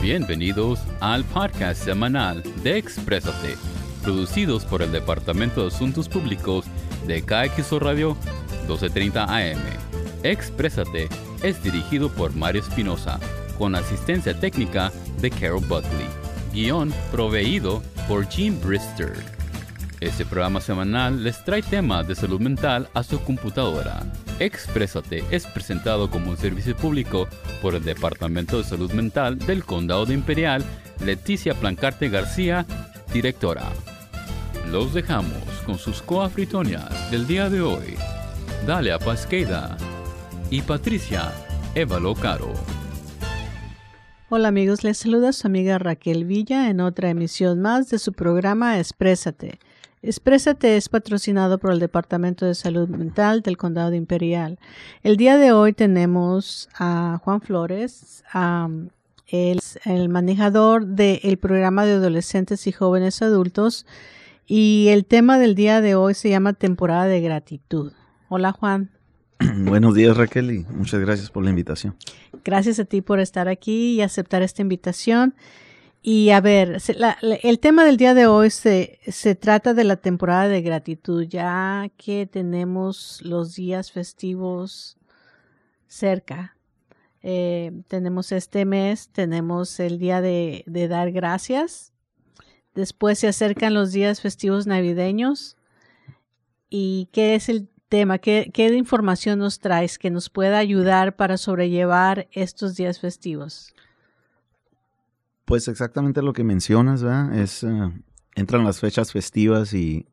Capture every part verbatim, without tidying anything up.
Bienvenidos al podcast semanal de Exprésate, producidos por el Departamento de Asuntos Públicos de K X O Radio doce treinta A M. Exprésate es dirigido por Mario Espinosa, con asistencia técnica de Carol Buckley. Guión proveído por Jim Brister. Este programa semanal les trae temas de salud mental a su computadora. Exprésate es presentado como un servicio público por el Departamento de Salud Mental del Condado de Imperial, Leticia Plancarte García, directora. Los dejamos con sus coafritonias del día de hoy, Dalia Pasqueda y Patricia Évalo Caro. Hola amigos, les saluda su amiga Raquel Villa en otra emisión más de su programa Exprésate. Exprésate es patrocinado por el Departamento de Salud Mental del Condado de Imperial. El día de hoy tenemos a Juan Flores, um, el, el manejador del programa de adolescentes y jóvenes adultos, y el tema del día de hoy se llama temporada de gratitud. Hola Juan. Buenos días Raquel y muchas gracias por la invitación. Gracias a ti por estar aquí y aceptar esta invitación. Y a ver, se, la, la, el tema del día de hoy se, se trata de la temporada de gratitud, ya que tenemos los días festivos cerca. Eh, tenemos este mes, tenemos el día de, de dar gracias. Después se acercan los días festivos navideños. ¿Y qué es el tema? ¿Qué, qué información nos traes que nos pueda ayudar para sobrellevar estos días festivos? Pues exactamente lo que mencionas, ¿verdad? Es, uh, entran las fechas festivas y,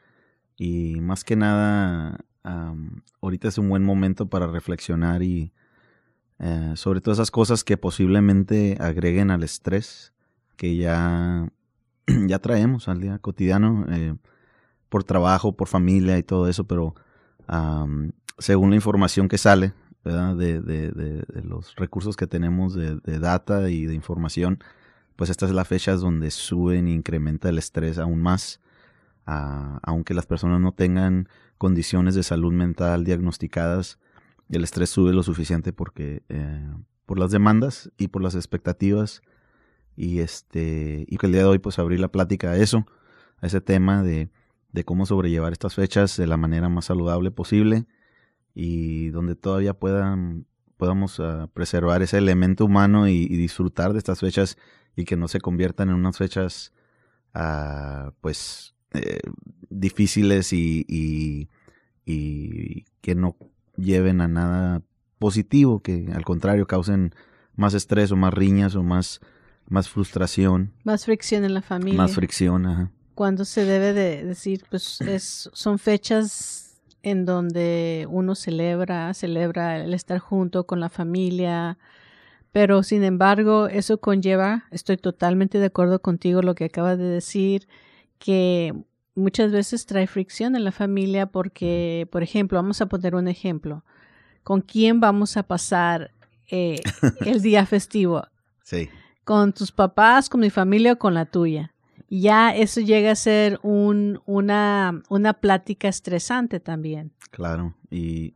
y más que nada, um, ahorita es un buen momento para reflexionar y uh, sobre todas esas cosas que posiblemente agreguen al estrés que ya, ya traemos al día cotidiano, eh, por trabajo, por familia y todo eso, pero um, según la información que sale, ¿verdad? De, de, de, de los recursos que tenemos de, de data y de información, pues estas son las fechas donde suben e incrementa el estrés aún más, uh, aunque las personas no tengan condiciones de salud mental diagnosticadas, el estrés sube lo suficiente porque eh, por las demandas y por las expectativas, y este y que el día de hoy pues abrir la plática a eso, a ese tema de, de cómo sobrellevar estas fechas de la manera más saludable posible y donde todavía puedan podamos uh, preservar ese elemento humano y, y disfrutar de estas fechas y que no se conviertan en unas fechas uh, pues eh, difíciles y, y, y que no lleven a nada positivo, que al contrario causen más estrés o más riñas o más, más frustración. Más fricción en la familia. Más fricción, ajá. Cuando se debe de decir, pues es, son fechas en donde uno celebra, celebra el estar junto con la familia. Pero, sin embargo, eso conlleva, estoy totalmente de acuerdo contigo lo que acabas de decir, que muchas veces trae fricción en la familia porque, por ejemplo, vamos a poner un ejemplo. ¿Con quién vamos a pasar eh, el día festivo? Sí. ¿Con tus papás, con mi familia o con la tuya? Ya eso llega a ser un, una, una plática estresante también. Claro, y,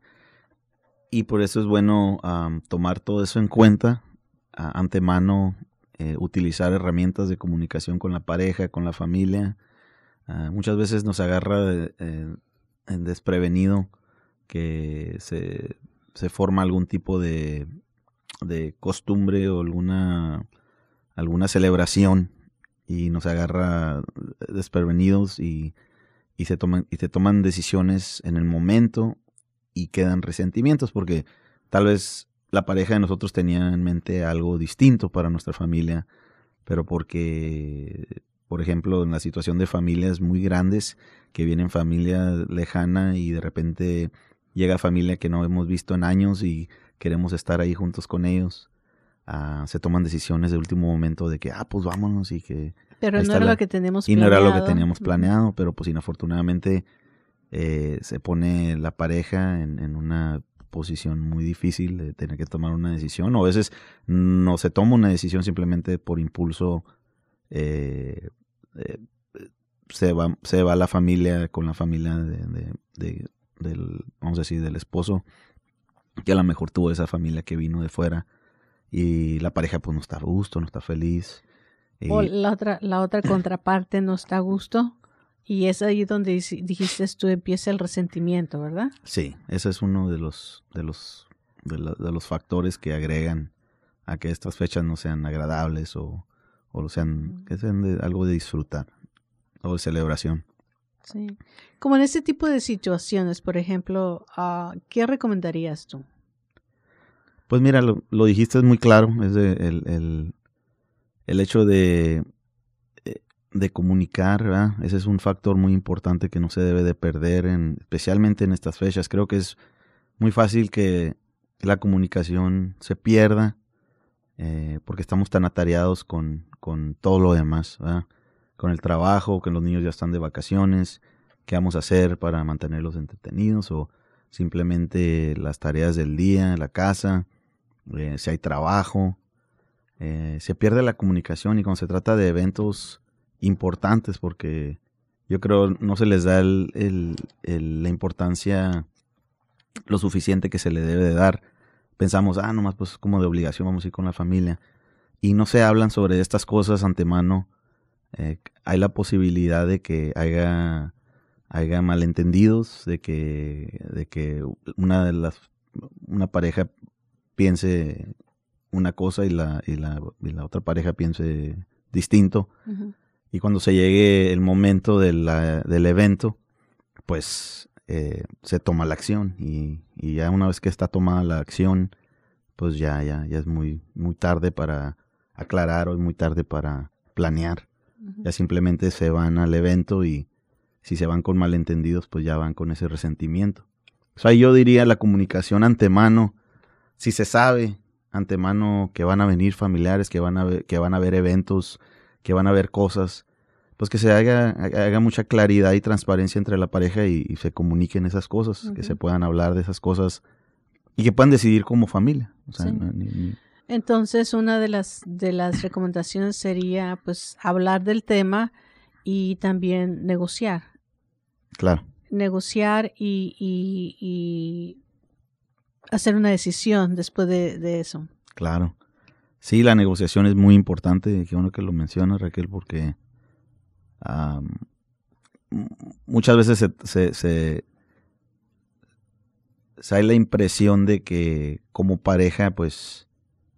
y por eso es bueno um, tomar todo eso en cuenta. Antemano, eh, utilizar herramientas de comunicación con la pareja, con la familia. Uh, muchas veces nos agarra de, eh, en desprevenido que se, se forma algún tipo de, de costumbre o alguna, alguna celebración y nos agarra desprevenidos y, y, se toman, y se toman decisiones en el momento y quedan resentimientos porque tal vez la pareja de nosotros tenía en mente algo distinto para nuestra familia, pero porque, por ejemplo, en la situación de familias muy grandes, que vienen familia lejana y de repente llega familia que no hemos visto en años y queremos estar ahí juntos con ellos, uh, se toman decisiones de último momento de que, ah, pues vámonos y que... Pero no era la... lo que teníamos y planeado. no era lo que teníamos planeado, pero pues inafortunadamente eh, se pone la pareja en, en una posición muy difícil de tener que tomar una decisión, o a veces no se toma una decisión simplemente por impulso, eh, eh, se va se va la familia con la familia de, de, de, del, vamos a decir, del esposo, que a lo mejor tuvo esa familia que vino de fuera y la pareja pues no está a gusto, no está feliz. Y, o la otra, la otra contraparte no está a gusto. Y es ahí donde dijiste tú empieza el resentimiento, ¿verdad? Sí, ese es uno de los de los de, la, de los factores que agregan a que estas fechas no sean agradables o, o sean que sean de, algo de disfrutar o de celebración. Sí. Como en este tipo de situaciones, por ejemplo, uh, ¿qué recomendarías tú? Pues mira, lo, lo dijiste es muy claro, es de, el, el el hecho de de comunicar, ¿verdad? Ese es un factor muy importante que no se debe de perder, en, especialmente en estas fechas. Creo que es muy fácil que la comunicación se pierda eh, porque estamos tan atareados con, con todo lo demás, ¿verdad? Con el trabajo, que los niños ya están de vacaciones, qué vamos a hacer para mantenerlos entretenidos o simplemente las tareas del día, la casa, eh, si hay trabajo. Eh, se pierde la comunicación y cuando se trata de eventos importantes, porque yo creo no se les da el, el, el, la importancia lo suficiente que se le debe de dar. Pensamos, ah, nomás pues como de obligación vamos a ir con la familia. Y no se hablan sobre estas cosas antemano. Eh, hay la posibilidad de que haya, haya malentendidos, de que, de que una de las una pareja piense una cosa y la, y la, y la otra pareja piense distinto. Uh-huh. Y cuando se llegue el momento de la, del evento, pues eh, se toma la acción. Y, y ya una vez que está tomada la acción, pues ya, ya, ya es muy, muy tarde para aclarar o es muy tarde para planear. Uh-huh. Ya simplemente se van al evento y si se van con malentendidos, pues ya van con ese resentimiento. O sea, yo diría la comunicación antemano, si se sabe antemano que van a venir familiares, que van a ver, que van a haber eventos, que van a haber cosas, pues que se haga, haga mucha claridad y transparencia entre la pareja y, y se comuniquen esas cosas, uh-huh. que se puedan hablar de esas cosas y que puedan decidir como familia. O sea, sí. no, ni, ni... Entonces, una de las de las recomendaciones sería, pues, hablar del tema y también negociar. Claro. Negociar y, y, y hacer una decisión después de, de eso. Claro. Sí, la negociación es muy importante, qué bueno que lo mencionas, Raquel, porque um, muchas veces se, se, se, se hay la impresión de que como pareja, pues,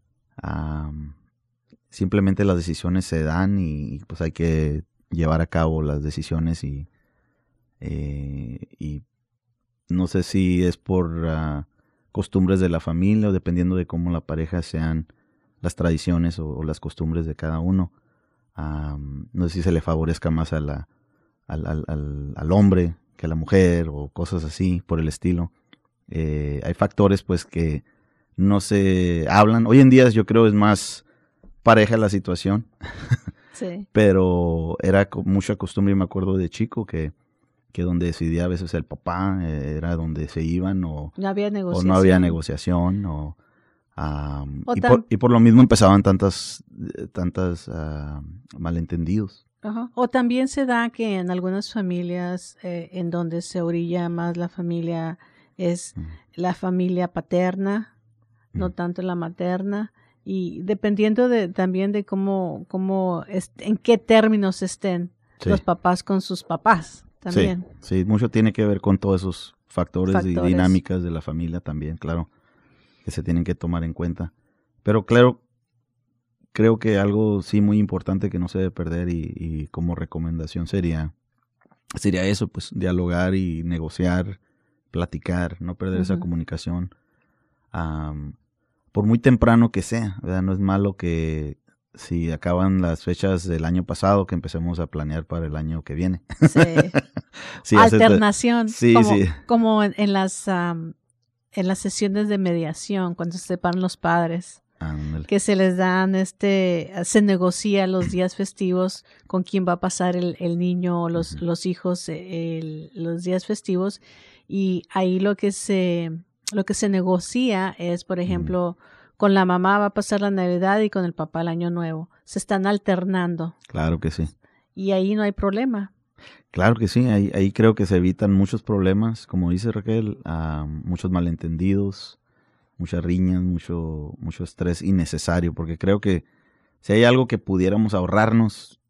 um, simplemente las decisiones se dan y pues hay que llevar a cabo las decisiones y, eh, y no sé si es por uh, costumbres de la familia o dependiendo de cómo la pareja sean las tradiciones o, o las costumbres de cada uno. Um, no sé si se le favorezca más a la, al, al, al, al hombre que a la mujer o cosas así por el estilo. Eh, hay factores pues que no se hablan. Hoy en día yo creo es más pareja la situación. Sí. Pero era con mucha costumbre, y me acuerdo de chico que, que donde decidía a veces el papá eh, era donde se iban o no había negociación. O no había negociación o... Um, o y, tan... por, y por lo mismo empezaban tantas, tantas uh, malentendidos. Uh-huh. O también se da que en algunas familias eh, en donde se orilla más la familia es uh-huh. la familia paterna, uh-huh. no tanto la materna, y dependiendo de también de cómo, cómo est- en qué términos estén sí. los papás con sus papás también. Sí, sí, mucho tiene que ver con todos esos factores, factores y dinámicas de la familia también, claro. Que se tienen que tomar en cuenta. Pero claro, creo que algo sí muy importante que no se debe perder y, y como recomendación sería, sería eso, pues dialogar y negociar, platicar, no perder uh-huh. esa comunicación. Um, por muy temprano que sea, ¿verdad? No es malo que si acaban las fechas del año pasado, que empecemos a planear para el año que viene. Sí. sí Alternación. Sí, como, sí. Como en, en las... Um, en las sesiones de mediación, cuando se separan los padres, Ándale. que se les dan, este, se negocia los días festivos con quién va a pasar el, el niño o los, uh-huh. los hijos el, los días festivos, y ahí lo que se, lo que se negocia es, por ejemplo, uh-huh. con la mamá va a pasar la Navidad y con el papá el Año Nuevo. Se están alternando. Claro que sí. Y ahí no hay problema. Claro que sí, ahí, ahí creo que se evitan muchos problemas, como dice Raquel, uh, muchos malentendidos muchas riñas, mucho, mucho estrés innecesario, porque creo que si hay algo que pudiéramos ahorrarnos,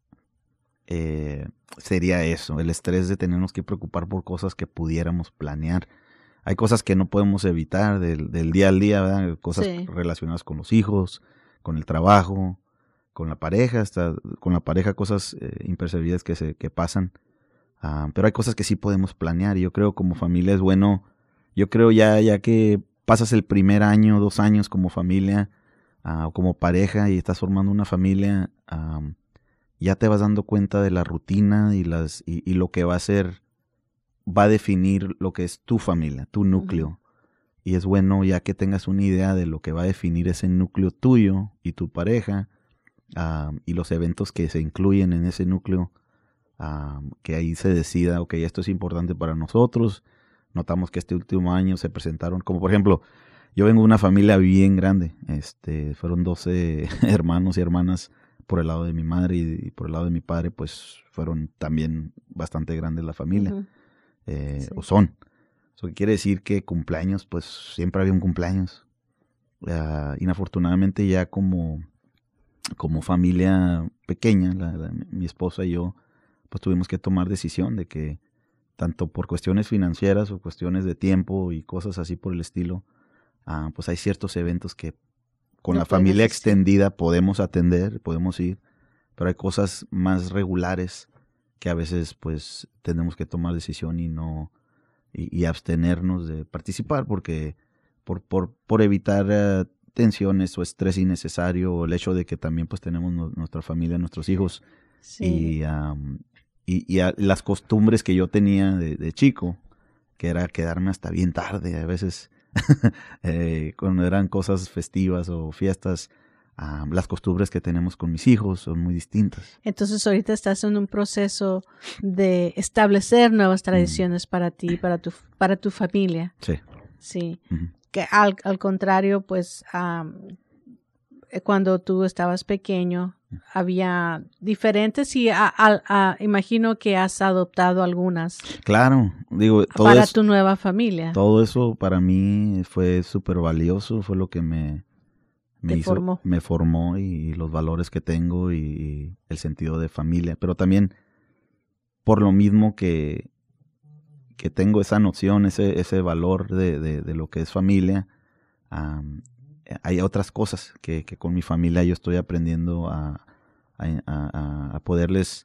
eh, sería eso, el estrés de tenernos que preocupar por cosas que pudiéramos planear. Hay cosas que no podemos evitar del, del día al día, ¿verdad? Cosas sí. relacionadas con los hijos, con el trabajo, con la pareja, hasta con la pareja cosas eh, impercebidas que se que pasan. Uh, pero hay cosas que sí podemos planear y yo creo como familia es bueno, yo creo ya, ya que pasas el primer año, dos años como familia uh, o como pareja y estás formando una familia, um, ya te vas dando cuenta de la rutina y, las, y, y lo que va a ser, va a definir lo que es tu familia, tu núcleo. Uh-huh. Y es bueno ya que tengas una idea de lo que va a definir ese núcleo tuyo y tu pareja uh, y los eventos que se incluyen en ese núcleo. Um, que ahí se decida, ok, esto es importante para nosotros. Notamos que este último año se presentaron, como por ejemplo, yo vengo de una familia bien grande, este, fueron doce hermanos y hermanas por el lado de mi madre y, y por el lado de mi padre, pues fueron también bastante grandes la familia, uh-huh. eh, sí. o son. Eso quiere decir que cumpleaños, pues siempre había un cumpleaños. Uh, inafortunadamente ya como, como familia pequeña, la, la, mi esposa y yo, pues tuvimos que tomar decisión de que tanto por cuestiones financieras o cuestiones de tiempo y cosas así por el estilo, uh, pues hay ciertos eventos que con no la familia extendida podemos atender, podemos ir, pero hay cosas más regulares que a veces pues tenemos que tomar decisión y no y, y abstenernos de participar porque por por por evitar uh, tensiones o estrés innecesario o el hecho de que también pues tenemos no, nuestra familia, nuestros hijos sí. y um, Y, y a, las costumbres que yo tenía de, de chico, que era quedarme hasta bien tarde, a veces eh, cuando eran cosas festivas o fiestas, uh, las costumbres que tenemos con mis hijos son muy distintas. Entonces ahorita estás en un proceso de establecer nuevas tradiciones mm. para ti, para tu, para tu familia. Sí. Sí. Uh-huh. Que al, al contrario, pues um, cuando tú estabas pequeño, había diferentes y a, a, a, imagino que has adoptado algunas. Claro, digo, todo para eso, tu nueva familia. Todo eso para mí fue súper valioso, fue lo que me, me hizo, formó. me formó y, y los valores que tengo y, y el sentido de familia. Pero también por lo mismo que, que tengo esa noción, ese, ese valor de, de, de lo que es familia, um, hay otras cosas que, que con mi familia yo estoy aprendiendo a, a, a, a poderles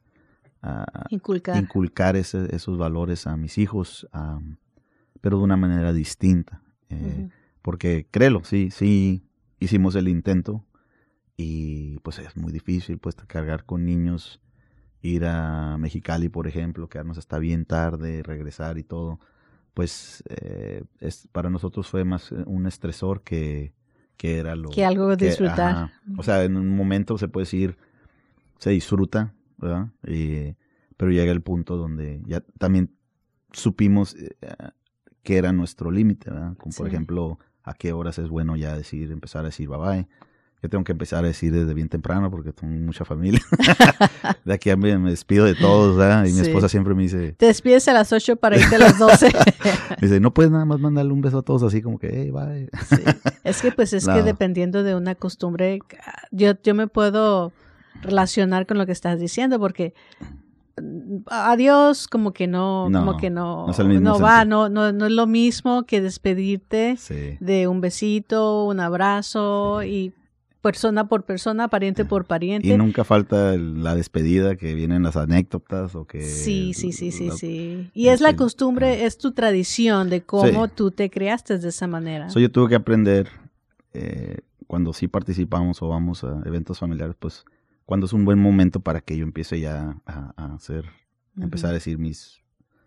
a inculcar, inculcar ese, esos valores a mis hijos, um, pero de una manera distinta. Eh, uh-huh. Porque créelo, sí, sí hicimos el intento y pues es muy difícil pues cargar con niños, ir a Mexicali, por ejemplo, quedarnos hasta bien tarde, regresar y todo. Pues eh, es, para nosotros fue más un estresor que que era lo que algo de disfrutar. Ajá. O sea, en un momento se puede decir, se disfruta, ¿verdad? Y, pero llega el punto donde ya también supimos eh, que era nuestro límite, ¿verdad? Como sí. por ejemplo, a qué horas es bueno ya decir, empezar a decir bye bye. Yo tengo que empezar a decir desde bien temprano porque tengo mucha familia. De aquí a me, me despido de todos, ¿verdad? Y sí. mi esposa siempre me dice... Te despides a las ocho para irte a las doce. Me dice, no puedes nada más mandarle un beso a todos así como que, hey, bye. Sí. Es que pues es no. que dependiendo de una costumbre, yo, yo me puedo relacionar con lo que estás diciendo porque... Adiós, como que no, no como que no, no, es no va, no, no, no es lo mismo que despedirte sí. de un besito, un abrazo sí. y persona por persona, pariente por pariente. Y nunca falta el, la despedida, que vienen las anécdotas o que... Sí, sí, sí, sí, la, sí. Y es la costumbre, uh, es tu tradición de cómo sí. tú te creaste de esa manera. So, yo tuve que aprender, eh, cuando sí participamos o vamos a eventos familiares, pues, cuando es un buen momento para que yo empiece ya a, a hacer, uh-huh. a empezar a decir mis...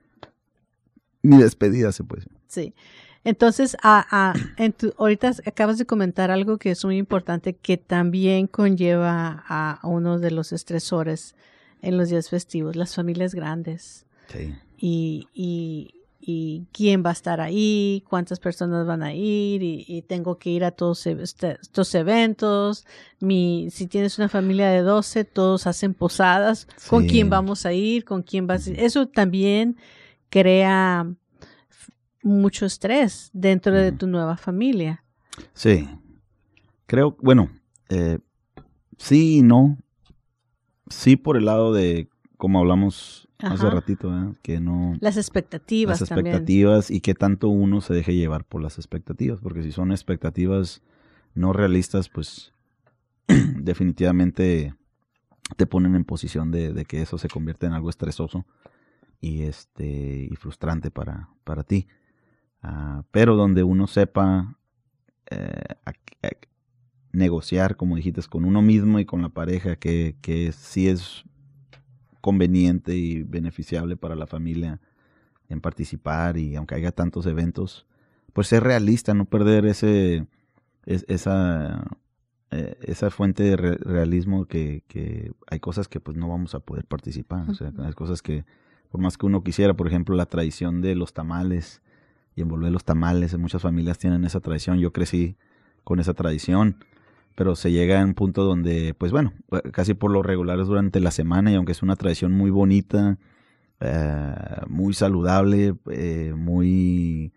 mi despedida, se puede decir. Sí. Entonces, a, a, en tu, ahorita acabas de comentar algo que es muy importante, que también conlleva a uno de los estresores en los días festivos, las familias grandes. Sí. Y, y, y quién va a estar ahí, cuántas personas van a ir, y, y tengo que ir a todos este, estos eventos. Mi, si tienes una familia de doce, todos hacen posadas. Sí. ¿Con quién vamos a ir? ¿Con quién vas a ir? Eso también crea mucho estrés dentro de tu nueva familia. Sí. Creo, bueno, eh, sí y no. Sí por el lado de, como hablamos Ajá. hace ratito, ¿eh? que no... Las expectativas Las expectativas también. Y que tanto uno se deje llevar por las expectativas, porque si son expectativas no realistas, pues definitivamente te ponen en posición de, de que eso se convierte en algo estresoso y este y frustrante para, para ti. Uh, pero donde uno sepa eh, a, a negociar, como dijiste, con uno mismo y con la pareja, que, que sí es conveniente y beneficiable para la familia en participar, y aunque haya tantos eventos, pues ser realista, no perder ese es, esa eh, esa fuente de re- realismo que, que hay cosas que pues no vamos a poder participar. Uh-huh. O sea, hay cosas que por más que uno quisiera, por ejemplo, la tradición de los tamales y envolver los tamales, muchas familias tienen esa tradición, yo crecí con esa tradición, pero se llega a un punto donde, pues bueno, casi por lo regular es durante la semana, y aunque es una tradición muy bonita, eh, muy saludable, eh, muy...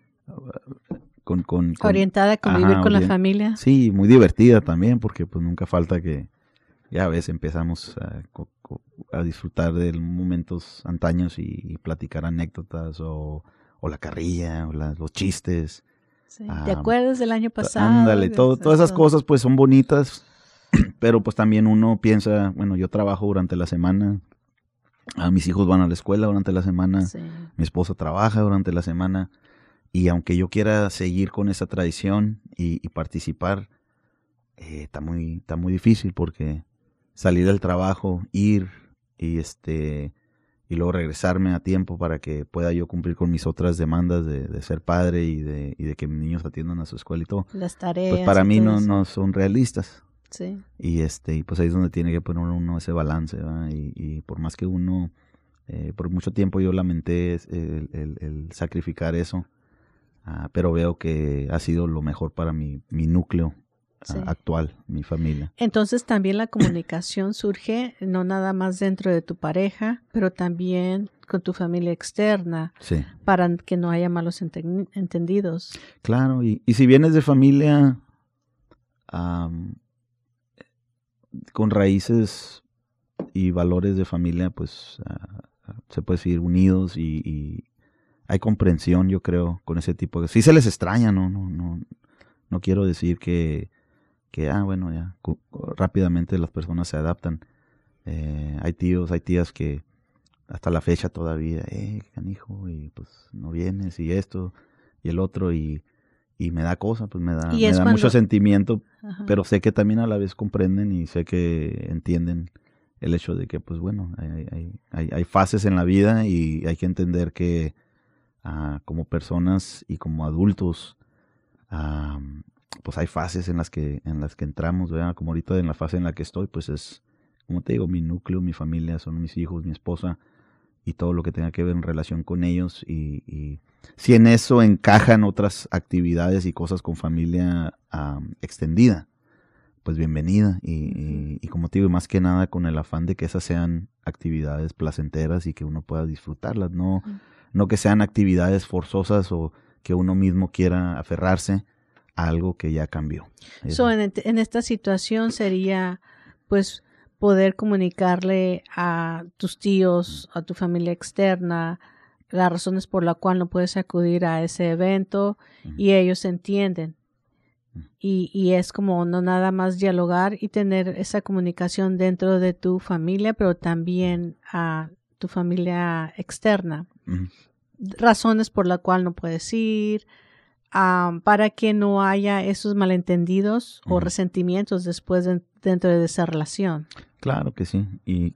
Con, con, con, orientada a convivir ajá, con bien, la familia. Sí, muy divertida también, porque pues nunca falta que, ya ves, empezamos a, a disfrutar de momentos antaños y, y platicar anécdotas, o, o la carrilla, o la, los chistes. Sí. ¿Te um, acuerdas del año pasado? Ándale, todo, todas esas cosas pues son bonitas, pero pues también uno piensa, bueno, yo trabajo durante la semana, a mis hijos van a la escuela durante la semana, sí. Mi esposa trabaja durante la semana, y aunque yo quiera seguir con esa tradición y, y participar, eh, está muy, está muy difícil, porque salir del trabajo, ir y este y luego regresarme a tiempo para que pueda yo cumplir con mis otras demandas de, de ser padre y de, y de que mis niños atiendan a su escuela y todo. Las tareas. Pues para mí no, no son realistas. Sí. Y este y pues ahí es donde tiene que poner uno ese balance, ¿verdad? Y, y por más que uno, eh, por mucho tiempo yo lamenté el, el, el sacrificar eso, uh, pero veo que ha sido lo mejor para mi, mi núcleo. Sí. Actual, mi familia. Entonces también la comunicación surge no nada más dentro de tu pareja, pero también con tu familia externa, sí. Para que no haya malos enten- entendidos. Claro, y, y si vienes de familia um, con raíces y valores de familia, pues uh, se puede seguir unidos y, y hay comprensión, yo creo, con ese tipo de... Sí se les extraña, no, no, no, no quiero decir que que, ah, bueno, ya cu- rápidamente las personas se adaptan. Eh, hay tíos, hay tías que hasta la fecha todavía, eh, canijo, y pues no vienes, y esto, y el otro, y, y me da cosa, pues me da, me da cuando... mucho sentimiento, Ajá. Pero sé que también a la vez comprenden y sé que entienden el hecho de que, pues bueno, hay, hay, hay, hay fases en la vida y hay que entender que uh, como personas y como adultos, um, pues hay fases en las que en las que entramos, ¿verdad? Como ahorita en la fase en la que estoy, pues es, como te digo, mi núcleo, mi familia, son mis hijos, mi esposa y todo lo que tenga que ver en relación con ellos, y, y si en eso encajan otras actividades y cosas con familia um, extendida, pues bienvenida, y, y, y como te digo, más que nada con el afán de que esas sean actividades placenteras y que uno pueda disfrutarlas, no, uh-huh. no que sean actividades forzosas o que uno mismo quiera aferrarse algo que ya cambió. So, en, en esta situación sería, pues, poder comunicarle a tus tíos, a tu familia externa, las razones por las cuales no puedes acudir a ese evento, uh-huh. y ellos entienden. Uh-huh. Y, y es como no nada más dialogar y tener esa comunicación dentro de tu familia, pero también a tu familia externa. Uh-huh. Razones por las cuales no puedes ir, Um, para que no haya esos malentendidos uh-huh. o resentimientos después de, dentro de esa relación. Claro que sí. Y,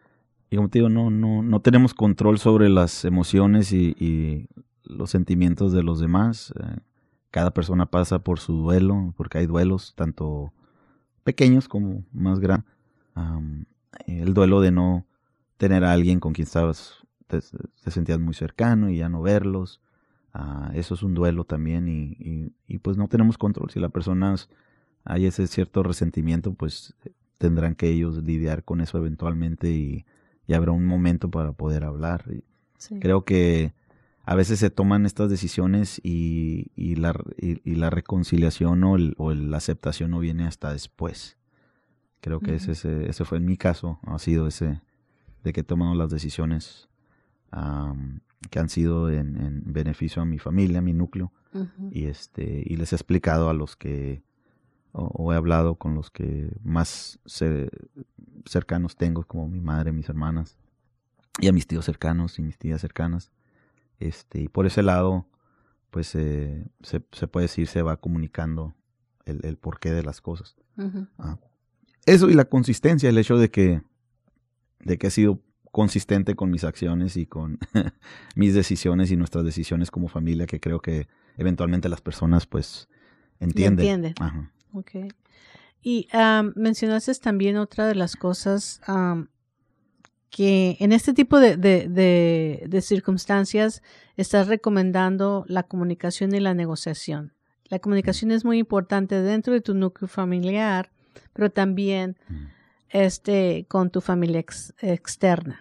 y como te digo, no, no, no tenemos control sobre las emociones y, y los sentimientos de los demás. Eh, cada persona pasa por su duelo, porque hay duelos tanto pequeños como más grandes. Um, el duelo de no tener a alguien con quien estabas, te, te sentías muy cercano y ya no verlos. Uh, eso es un duelo también, y, y, y pues no tenemos control. Si las personas hay ese cierto resentimiento, pues tendrán que ellos lidiar con eso eventualmente, y, y habrá un momento para poder hablar. Y sí. Creo que a veces se toman estas decisiones y, y, la, y, y la reconciliación o, el, o el, la aceptación no viene hasta después. Creo que uh-huh. ese, ese, ese fue en mi caso, ha sido ese de que he tomado las decisiones um, que han sido en, en beneficio a mi familia, a mi núcleo, uh-huh. y este y les he explicado a los que, o, o he hablado con los que más se, cercanos tengo, como mi madre, mis hermanas, y a mis tíos cercanos y mis tías cercanas. Este, y por ese lado, pues eh, se, se puede decir, se va comunicando el, el porqué de las cosas. Uh-huh. Ah. Eso y la consistencia, el hecho de que, de que he sido consistente con mis acciones y con mis decisiones y nuestras decisiones como familia, que creo que eventualmente las personas pues entienden. Entienden. Ajá. Okay. Y um, mencionaste también otra de las cosas um, que en este tipo de, de, de, de circunstancias estás recomendando la comunicación y la negociación. La comunicación mm. es muy importante dentro de tu núcleo familiar, pero también mm. este, con tu familia ex, externa.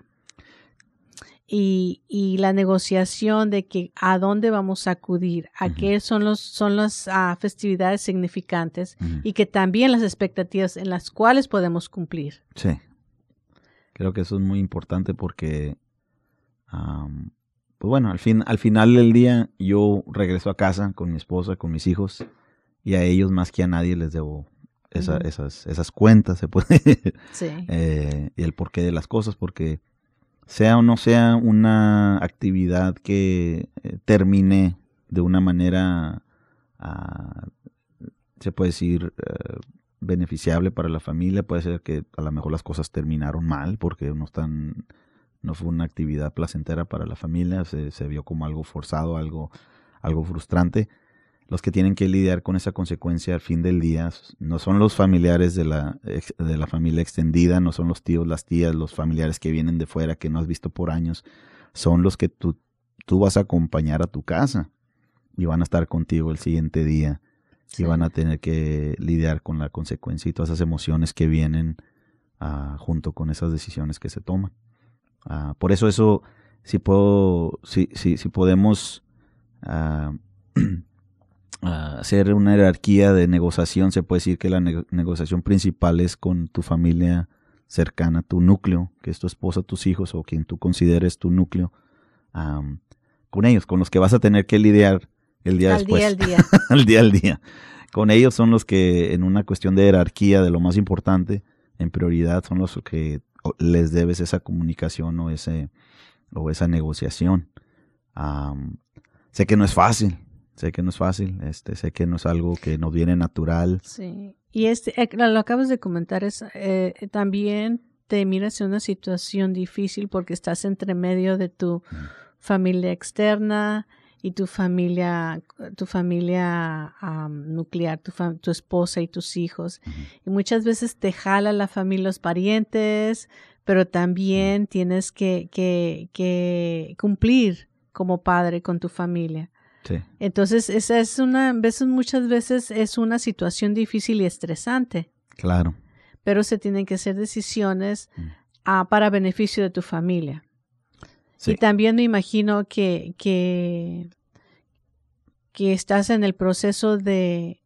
Y, y la negociación de que a dónde vamos a acudir, a uh-huh. qué son los son las uh, festividades significantes uh-huh. y que también las expectativas en las cuales podemos cumplir. Sí. Creo que eso es muy importante porque, um, pues bueno, al fin, al final del día yo regreso a casa con mi esposa, con mis hijos, y a ellos más que a nadie les debo esa, uh-huh. esas, esas cuentas, se puede sí. eh, y el porqué de las cosas, porque sea o no sea una actividad que eh, termine de una manera, uh, se puede decir, uh, beneficiable para la familia, puede ser que a lo mejor las cosas terminaron mal porque no están, no fue una actividad placentera para la familia, se, se vio como algo forzado, algo, algo frustrante. Los que tienen que lidiar con esa consecuencia al fin del día no son los familiares de la, de la familia extendida, no son los tíos, las tías, los familiares que vienen de fuera que no has visto por años, son los que tú, tú vas a acompañar a tu casa y van a estar contigo el siguiente día. Sí. Y van a tener que lidiar con la consecuencia y todas esas emociones que vienen uh, junto con esas decisiones que se toman. Uh, por eso eso, si puedo, si, si, si podemos uh, uh, hacer una jerarquía de negociación, se puede decir que la ne- negociación principal es con tu familia cercana, tu núcleo, que es tu esposa, tus hijos o quien tú consideres tu núcleo, um, con ellos, con los que vas a tener que lidiar el día al después. Día al día. al día al día. Con ellos son los que, en una cuestión de jerarquía, de lo más importante, en prioridad, son los que les debes esa comunicación o ese o esa negociación. Um, sé que no es fácil, sé que no es fácil, este, sé que no es algo que nos viene natural. Sí, y este, eh, lo acabas de comentar, es eh, también te miras en una situación difícil porque estás entre medio de tu mm. familia externa y tu familia, tu familia um, nuclear, tu, fam- tu esposa y tus hijos. Uh-huh. Y muchas veces te jala la familia, los parientes, pero también uh-huh. tienes que, que, que cumplir como padre con tu familia. Sí. Entonces, esa es una, veces, muchas veces es una situación difícil y estresante. Claro. Pero se tienen que hacer decisiones uh-huh. uh, para beneficio de tu familia. Sí. Y también me imagino que, que, que estás en el proceso de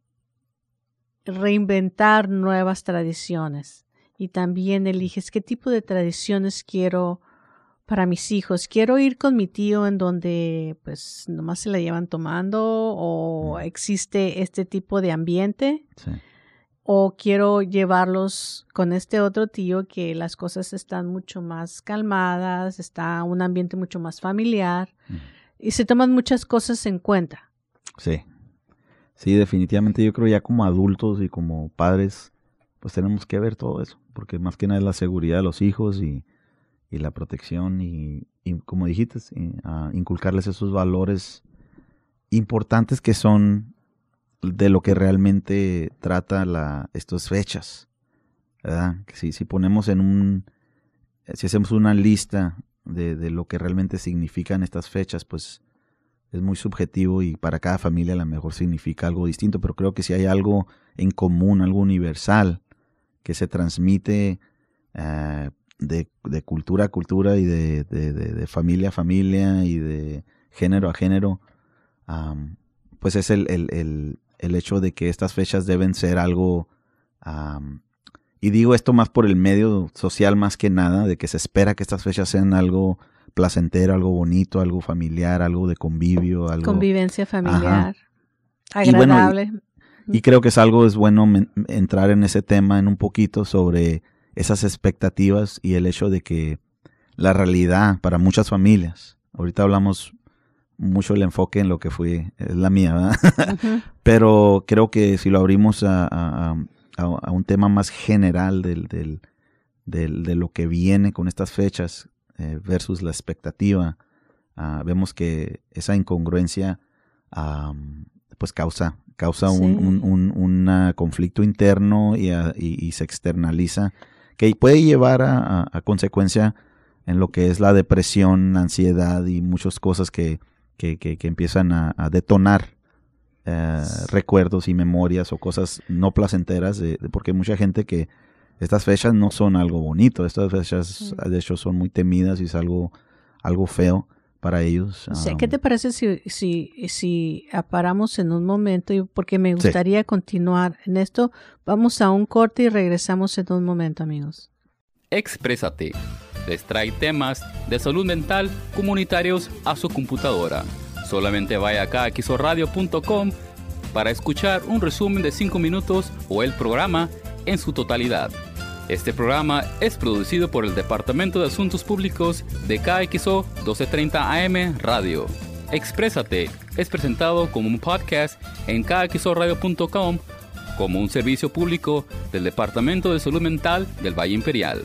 reinventar nuevas tradiciones y también eliges qué tipo de tradiciones quiero para mis hijos. Quiero ir con mi tío en donde pues nomás se la llevan tomando o mm. existe este tipo de ambiente. Sí. O quiero llevarlos con este otro tío que las cosas están mucho más calmadas, está un ambiente mucho más familiar mm. y se toman muchas cosas en cuenta. Sí, sí, definitivamente yo creo ya como adultos y como padres pues tenemos que ver todo eso, porque más que nada es la seguridad de los hijos y, y la protección y, y como dijiste, y, uh, inculcarles esos valores importantes que son de lo que realmente trata la estas fechas, ¿verdad? Que si, si ponemos en un, si hacemos una lista de, de lo que realmente significan estas fechas, pues es muy subjetivo y para cada familia a lo mejor significa algo distinto, pero creo que si hay algo en común, algo universal que se transmite uh, de, de cultura a cultura y de, de, de, de familia a familia y de género a género, um, pues es el, el, el, el hecho de que estas fechas deben ser algo, um, y digo esto más por el medio social más que nada, de que se espera que estas fechas sean algo placentero, algo bonito, algo familiar, algo de convivio, algo... Convivencia familiar, Ajá. agradable. Y, bueno, y, y creo que es algo, es bueno men, entrar en ese tema en un poquito sobre esas expectativas y el hecho de que la realidad para muchas familias, ahorita hablamos mucho el enfoque en lo que fue, es la mía, ¿verdad? Uh-huh. Pero creo que si lo abrimos a, a, a, a un tema más general del, del, del, de lo que viene con estas fechas, versus la expectativa, uh, vemos que esa incongruencia um, pues causa, causa sí. un, un, un, un conflicto interno y, a, y, y se externaliza, que puede llevar a, a, a consecuencia en lo que es la depresión, ansiedad y muchas cosas que, que, que, que empiezan a, a detonar uh, recuerdos y memorias o cosas no placenteras, de, de, porque hay mucha gente que estas fechas no son algo bonito, estas fechas de hecho son muy temidas y es algo, algo feo para ellos. O sea, ¿qué te parece si, si, si paramos en un momento? Porque me gustaría sí. continuar en esto. Vamos a un corte y regresamos en un momento, amigos. Exprésate. Les trae temas de salud mental comunitarios a su computadora. Solamente vaya a k x o radio punto com para escuchar un resumen de cinco minutos o el programa en su totalidad. Este programa es producido por el Departamento de Asuntos Públicos de K X O doce treinta A M Radio. Exprésate es presentado como un podcast en k x o radio punto com como un servicio público del Departamento de Salud Mental del Valle Imperial.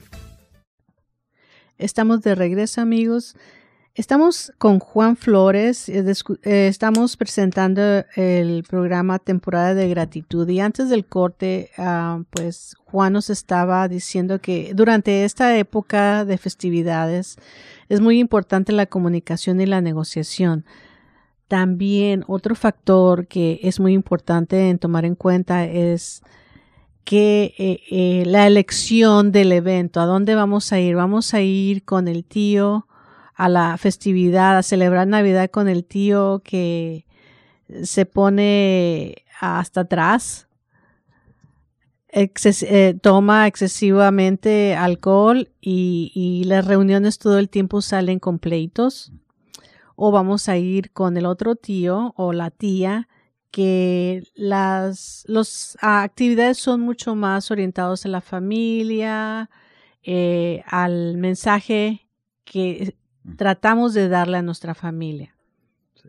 Estamos de regreso, amigos. Estamos con Juan Flores, estamos presentando el programa Temporada de Gratitud y antes del corte, uh, pues Juan nos estaba diciendo que durante esta época de festividades es muy importante la comunicación y la negociación. También otro factor que es muy importante en tomar en cuenta es que eh, eh, la elección del evento, ¿a dónde vamos a ir? Vamos a ir con el tío a la festividad, a celebrar Navidad con el tío que se pone hasta atrás, exces- eh, toma excesivamente alcohol y, y las reuniones todo el tiempo salen con pleitos. O vamos a ir con el otro tío o la tía que las los, actividades son mucho más orientadas a la familia, eh, al mensaje que tratamos de darle a nuestra familia. Sí.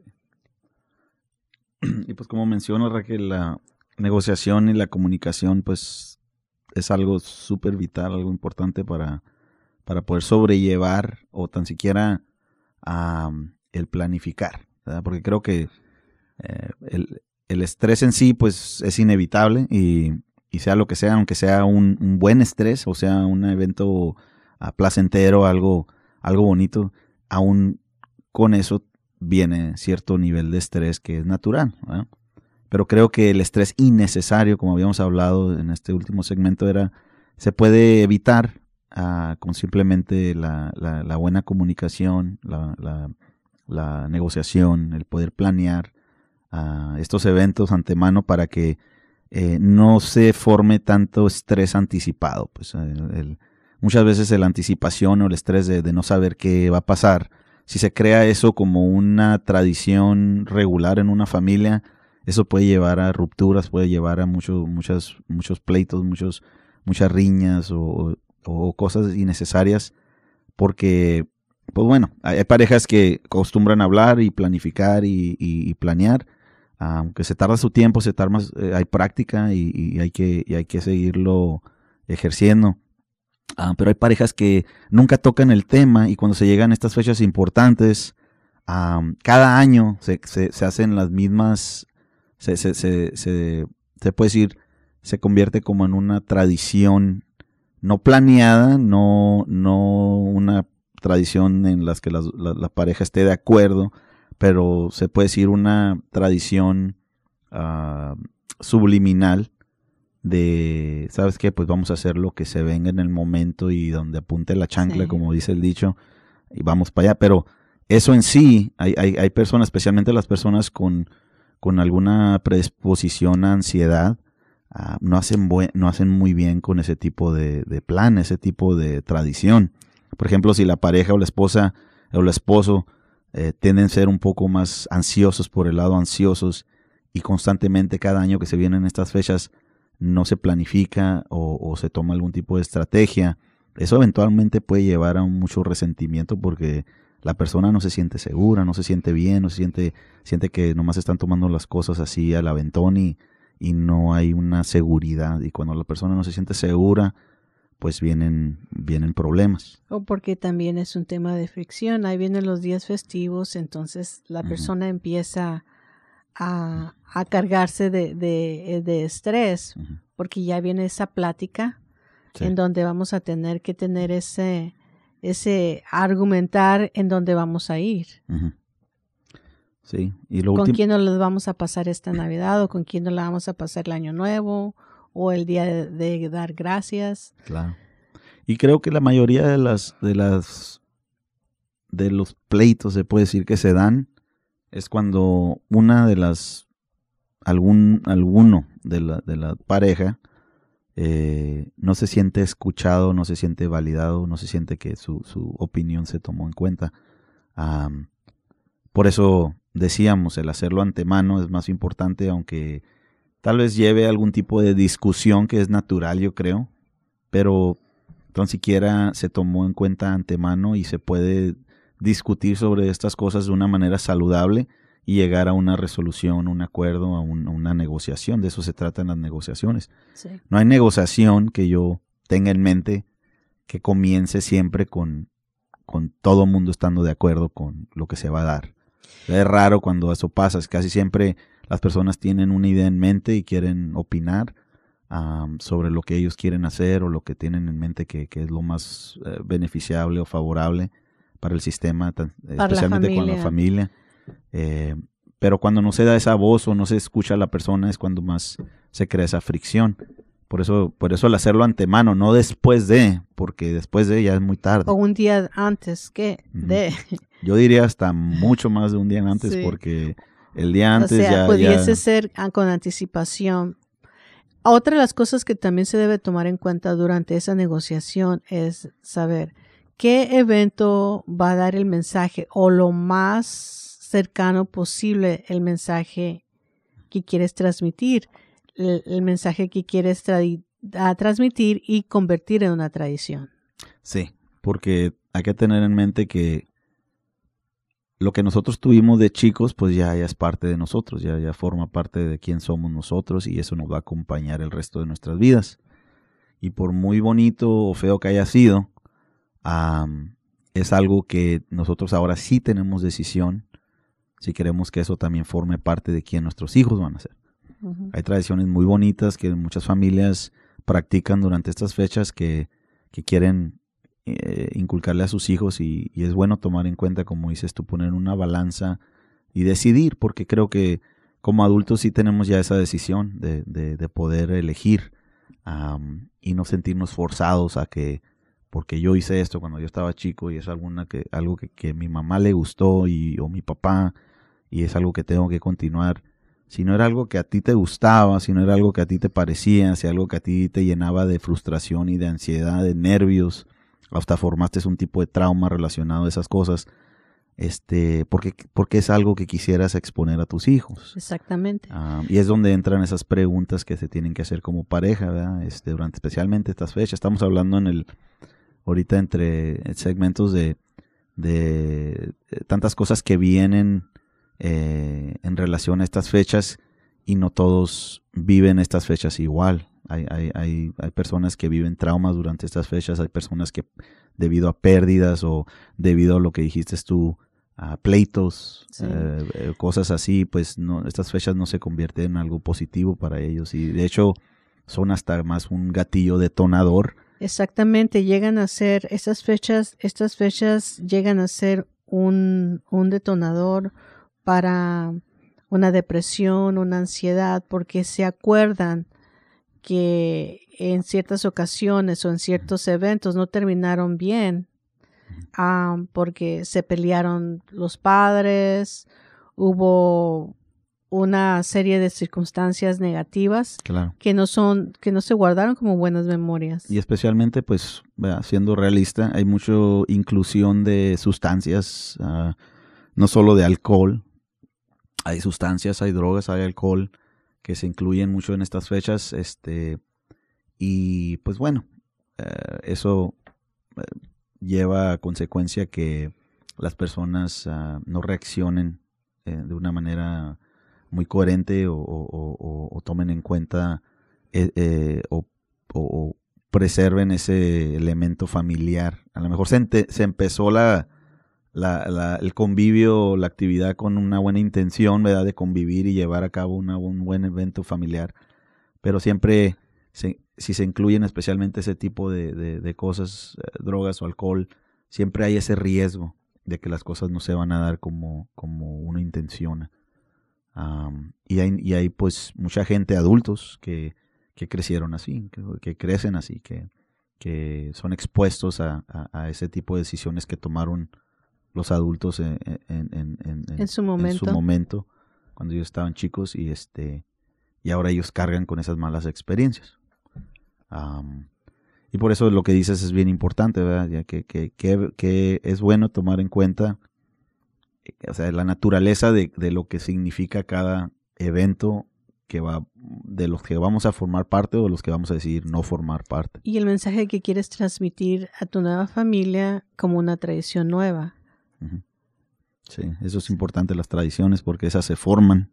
Y pues como menciona Raquel, la negociación y la comunicación pues es algo súper vital, algo importante para, para poder sobrellevar o tan siquiera um, el planificar, ¿verdad? Porque creo que eh, el, el estrés en sí pues es inevitable y, y sea lo que sea, aunque sea un, un buen estrés o sea un evento uh, placentero, algo, algo bonito, aún con eso viene cierto nivel de estrés que es natural, ¿verdad? Pero creo que el estrés innecesario, como habíamos hablado en este último segmento, era se puede evitar uh, con simplemente la, la, la buena comunicación, la, la, la negociación, el poder planear uh, estos eventos antemano para que eh, no se forme tanto estrés anticipado. Pues el, el, muchas veces la anticipación o el estrés de, de no saber qué va a pasar, si se crea eso como una tradición regular en una familia, eso puede llevar a rupturas, puede llevar a muchos muchas, muchos pleitos, muchos, muchas riñas o, o cosas innecesarias, porque, pues bueno, hay parejas que acostumbran a hablar y planificar y, y, y planear, aunque se tarda su tiempo, se tarda, eh, hay práctica y, y, hay que, y hay que seguirlo ejerciendo. Uh, pero hay parejas que nunca tocan el tema y cuando se llegan a estas fechas importantes, um, cada año se, se, se hacen las mismas, se, se, se, se, se puede decir, se convierte como en una tradición no planeada, no, no una tradición en las que la, la, la pareja esté de acuerdo, pero se puede decir una tradición uh, subliminal de, ¿sabes qué? Pues vamos a hacer lo que se venga en el momento y donde apunte la chancla, sí, como dice el dicho, y vamos para allá. Pero eso en sí, hay, hay, hay personas, especialmente las personas con, con alguna predisposición a ansiedad, uh, no, hacen buen, no hacen muy bien con ese tipo de, de plan, ese tipo de tradición. Por ejemplo, si la pareja o la esposa o el esposo eh, tienden a ser un poco más ansiosos, por el lado ansiosos, y constantemente cada año que se vienen estas fechas no se planifica o, o se toma algún tipo de estrategia, eso eventualmente puede llevar a un mucho resentimiento porque la persona no se siente segura, no se siente bien, no se siente, siente que nomás están tomando las cosas así al aventón y, y no hay una seguridad. Y cuando la persona no se siente segura, pues vienen, vienen problemas. O porque también es un tema de fricción. Ahí vienen los días festivos, entonces la uh-huh. persona empieza a, a cargarse de, de, de estrés, uh-huh. porque ya viene esa plática sí. en donde vamos a tener que tener ese... ese argumentar en dónde vamos a ir. Uh-huh. Sí, y lo ¿Con último... quién nos vamos a pasar esta Navidad o con quién nos la vamos a pasar el Año Nuevo o el día de, de dar gracias? Claro. Y creo que la mayoría de las de las de los pleitos, se puede decir, que se dan es cuando una de las algún alguno de la de la pareja Eh, no se siente escuchado, no se siente validado, no se siente que su, su opinión se tomó en cuenta. Um, por eso decíamos, el hacerlo antemano es más importante, aunque tal vez lleve algún tipo de discusión que es natural, yo creo, pero tan siquiera se tomó en cuenta antemano y se puede discutir sobre estas cosas de una manera saludable y llegar a una resolución, un acuerdo, a, un, a una negociación. De eso se tratan las negociaciones. Sí. No hay negociación que yo tenga en mente que comience siempre con, con todo el mundo estando de acuerdo con lo que se va a dar. Es raro cuando eso pasa. Es casi siempre las personas tienen una idea en mente y quieren opinar um, sobre lo que ellos quieren hacer o lo que tienen en mente que, que es lo más eh, beneficiable o favorable para el sistema, tan, para especialmente la con la familia. Eh, pero cuando no se da esa voz o no se escucha a la persona es cuando más se crea esa fricción. Por eso, por eso el hacerlo antemano, no después de, porque después de ya es muy tarde. O un día antes que Uh-huh. de. Yo diría hasta mucho más de un día antes, sí. porque el día antes o sea, ya... pudiese ya... ser con anticipación. Otra de las cosas que también se debe tomar en cuenta durante esa negociación es saber qué evento va a dar el mensaje o lo más cercano posible el mensaje que quieres transmitir, el, el mensaje que quieres tra- a transmitir y convertir en una tradición. Sí, porque hay que tener en mente que lo que nosotros tuvimos de chicos, pues ya, ya es parte de nosotros, ya, ya forma parte de quién somos nosotros y eso nos va a acompañar el resto de nuestras vidas. Y por muy bonito o feo que haya sido, um, es algo que nosotros ahora sí tenemos decisión si queremos que eso también forme parte de quién nuestros hijos van a ser. Uh-huh. Hay tradiciones muy bonitas que muchas familias practican durante estas fechas que, que quieren eh, inculcarle a sus hijos y, y es bueno tomar en cuenta, como dices tú, poner una balanza y decidir, porque creo que como adultos sí tenemos ya esa decisión de, de, de poder elegir um, y no sentirnos forzados a que porque yo hice esto cuando yo estaba chico y es alguna que, algo que, que mi mamá le gustó y, o mi papá y es algo que tengo que continuar. Si no era algo que a ti te gustaba, si no era algo que a ti te parecía, si algo que a ti te llenaba de frustración y de ansiedad, de nervios, hasta formaste un tipo de trauma relacionado a esas cosas, este, porque, porque es algo que quisieras exponer a tus hijos. Exactamente. Uh, y es donde entran esas preguntas que se tienen que hacer como pareja, ¿verdad? Este, durante especialmente estas fechas. Estamos hablando en el ahorita entre segmentos de, de tantas cosas que vienen eh, en relación a estas fechas y no todos viven estas fechas igual. Hay, hay, hay, hay personas que viven traumas durante estas fechas, hay personas que debido a pérdidas o debido a lo que dijiste tú, a pleitos, sí. eh, eh, cosas así, pues no, estas fechas no se convierten en algo positivo para ellos y de hecho son hasta más un gatillo detonador. Exactamente, llegan a ser, estas fechas, estas fechas llegan a ser un, un detonador para una depresión, una ansiedad, porque se acuerdan que en ciertas ocasiones o en ciertos eventos no terminaron bien. um, porque se pelearon los padres, hubo una serie de circunstancias negativas claro. que no son, que no se guardaron como buenas memorias. Y especialmente, pues, vea, siendo realista, hay mucha inclusión de sustancias, uh, no solo de alcohol, hay sustancias, hay drogas, hay alcohol que se incluyen mucho en estas fechas, este, y pues bueno, uh, eso uh, lleva a consecuencia que las personas uh, no reaccionen eh, de una manera muy coherente o, o, o, o tomen en cuenta eh, eh, o, o, o preserven ese elemento familiar. A lo mejor se, ente, se empezó la, la, la, el convivio, la actividad con una buena intención, ¿verdad? De convivir y llevar a cabo una, un buen evento familiar, pero siempre se, si se incluyen especialmente ese tipo de, de, de cosas, eh, drogas o alcohol, siempre hay ese riesgo de que las cosas no se van a dar como, como uno intenciona. Um, y, hay, y hay pues mucha gente, adultos, que, que crecieron así, que, que crecen así, que, que son expuestos a, a, a ese tipo de decisiones que tomaron los adultos en, en, en, en, en, su, momento. en su momento, cuando ellos estaban chicos, y este y ahora ellos cargan con esas malas experiencias. Um, y por eso lo que dices es bien importante, ¿verdad? Ya que, que, que, que es bueno tomar en cuenta, o sea, la naturaleza de, de lo que significa cada evento que va, de los que vamos a formar parte o de los que vamos a decidir no formar parte. Y el mensaje que quieres transmitir a tu nueva familia como una tradición nueva. Uh-huh. Sí, eso es importante, las tradiciones, porque esas se forman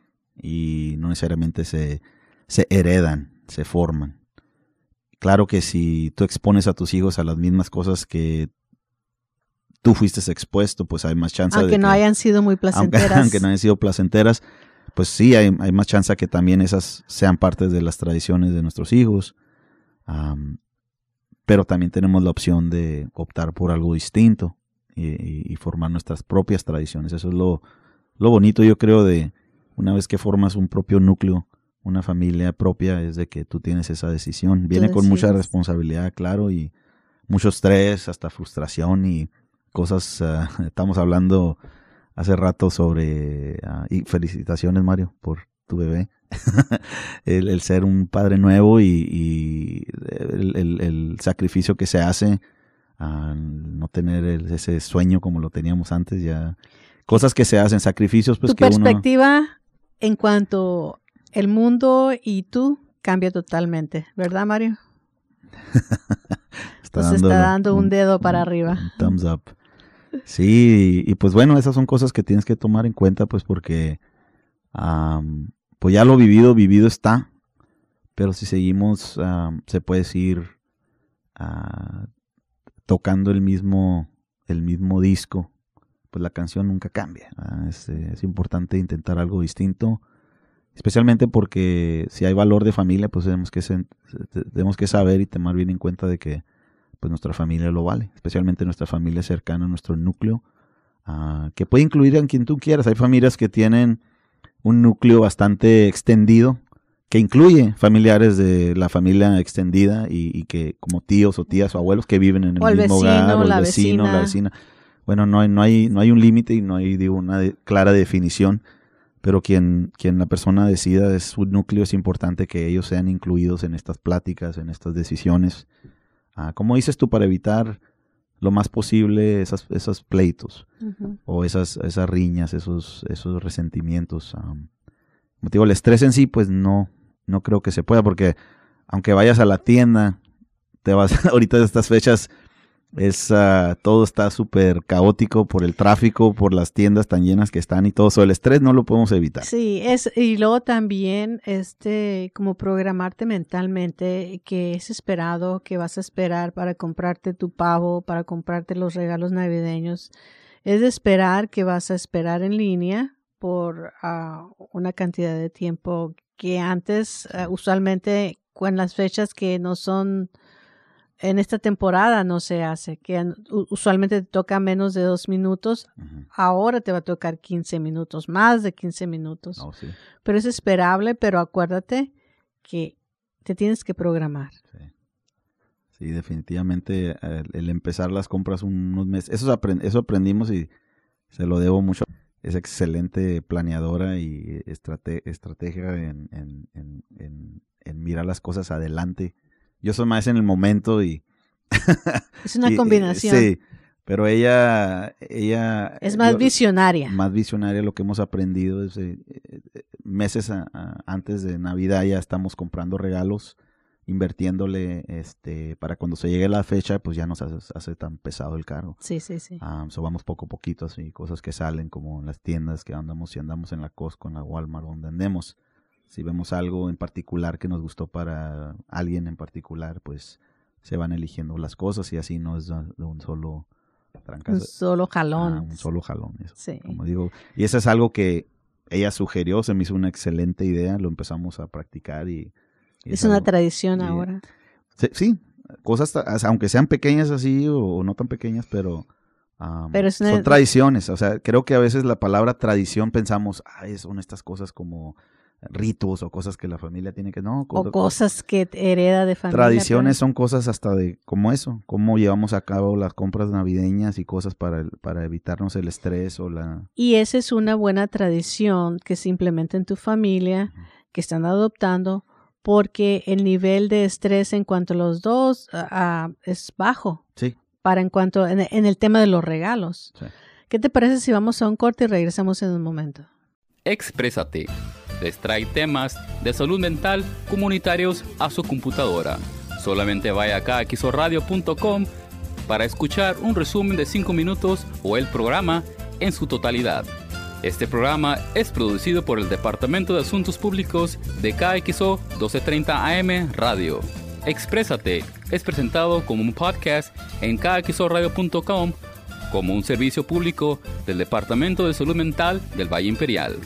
y no necesariamente se, se heredan, se forman. Claro que si tú expones a tus hijos a las mismas cosas que tú fuiste expuesto, pues hay más chance aunque de que... no hayan sido muy placenteras. Aunque, aunque no hayan sido placenteras, pues sí, hay, hay más chance que también esas sean partes de las tradiciones de nuestros hijos. Um, pero también tenemos la opción de optar por algo distinto y, y, y formar nuestras propias tradiciones. Eso es lo, lo bonito, yo creo, de una vez que formas un propio núcleo, una familia propia, es de que tú tienes esa decisión. Viene con mucha responsabilidad, claro, y mucho estrés, hasta frustración y cosas. Uh, estamos hablando hace rato sobre, uh, y felicitaciones, Mario, por tu bebé. el, el ser un padre nuevo y, y el, el, el sacrificio que se hace al no tener el, ese sueño como lo teníamos antes, ya cosas que se hacen, sacrificios pues tu que perspectiva uno... en cuanto el mundo y tú cambia totalmente, ¿verdad, Mario? está Nos está dando un, un dedo para un, arriba. Un thumbs up. Sí, y, y pues bueno, esas son cosas que tienes que tomar en cuenta, pues porque um, pues ya lo vivido, vivido está, pero si seguimos, um, se puede seguir uh, tocando el mismo, el mismo disco, pues la canción nunca cambia. ¿verdad? Es, es importante intentar algo distinto, especialmente porque si hay valor de familia, pues tenemos que, tenemos que saber y tomar bien en cuenta de que pues nuestra familia lo vale, especialmente nuestra familia cercana, nuestro núcleo, uh, que puede incluir a quien tú quieras. Hay familias que tienen un núcleo bastante extendido, que incluye familiares de la familia extendida y, y que como tíos o tías o abuelos que viven en el, o el mismo vecino, hogar, o el la vecino, vecina. la vecina. Bueno, no hay, no hay, no hay un límite y no hay digo, una de, clara definición, pero quien, quien la persona decida es su núcleo, es importante que ellos sean incluidos en estas pláticas, en estas decisiones. Ah, como dices tú, para evitar lo más posible esas, esos pleitos uh-huh. o esas, esas riñas, esos, esos resentimientos. Um, motivo, el estrés en sí, pues no, no creo que se pueda, porque aunque vayas a la tienda, te vas ahorita de estas fechas, es uh, todo está súper caótico por el tráfico, por las tiendas tan llenas que están y todo eso. El estrés no lo podemos evitar. Sí, es y luego también este como programarte mentalmente que es esperado, que vas a esperar para comprarte tu pavo, para comprarte los regalos navideños. Es de esperar que vas a esperar en línea por uh, una cantidad de tiempo que antes uh, usualmente con las fechas que no son en esta temporada no se hace, que usualmente te toca menos de dos minutos, uh-huh. ahora te va a tocar quince minutos, más de quince minutos. Oh, sí. Pero es esperable, pero acuérdate que te tienes que programar. Sí. Sí, definitivamente el, el empezar las compras unos meses, eso, aprend, eso aprendimos y se lo debo mucho. Es excelente planeadora y estrate, estrategia en, en, en, en, en mirar las cosas adelante. Yo soy más en el momento y... Es una y, combinación. Sí, pero ella... ella es más yo, visionaria. Más visionaria. Lo que hemos aprendido es eh, meses a, a, antes de Navidad ya estamos comprando regalos, invirtiéndole este para cuando se llegue la fecha, pues ya no se hace, hace tan pesado el cargo. Sí, sí, sí. Um, so vamos poco a poquito, así, cosas que salen como en las tiendas que andamos, si andamos en la Costco, en la Walmart, donde andemos. Si vemos algo en particular que nos gustó para alguien en particular, pues se van eligiendo las cosas y así no es de un solo trancazo. Un solo jalón. Ah, un solo jalón, eso, sí. Como digo. Y eso es algo que ella sugirió, se me hizo una excelente idea, lo empezamos a practicar y... y es, es algo, una tradición y, ahora. Sí, sí, cosas, aunque sean pequeñas así o, o no tan pequeñas, pero... Um, pero una... son tradiciones, o sea, creo que a veces la palabra tradición pensamos, ay, son estas cosas como ritos o cosas que la familia tiene que, no. O cosas que hereda de familia. Tradiciones pero... son cosas hasta de, como eso, cómo llevamos a cabo las compras navideñas y cosas para, para evitarnos el estrés o la... Y esa es una buena tradición que se implementa en tu familia, uh-huh. que están adoptando, porque el nivel de estrés en cuanto a los dos uh, uh, es bajo. Sí. Para en cuanto en, en el tema de los regalos. Sí. ¿Qué te parece si vamos a un corte y regresamos en un momento? Exprésate. Les trae temas de salud mental comunitarios a su computadora. Solamente vaya a k x o radio punto com para escuchar un resumen de cinco minutos o el programa en su totalidad. Este programa es producido por el Departamento de Asuntos Públicos de K X O doce treinta A M Radio. Exprésate es presentado como un podcast en k x o radio punto com como un servicio público del Departamento de Salud Mental del Valle Imperial.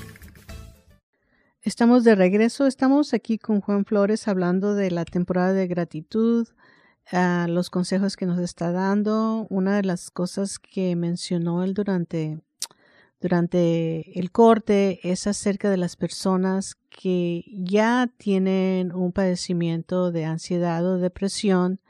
Estamos de regreso, estamos aquí con Juan Flores hablando de la temporada de gratitud, uh, los consejos que nos está dando. Una de las cosas que mencionó él durante, durante el corte es acerca de las personas que ya tienen un padecimiento de ansiedad o depresión,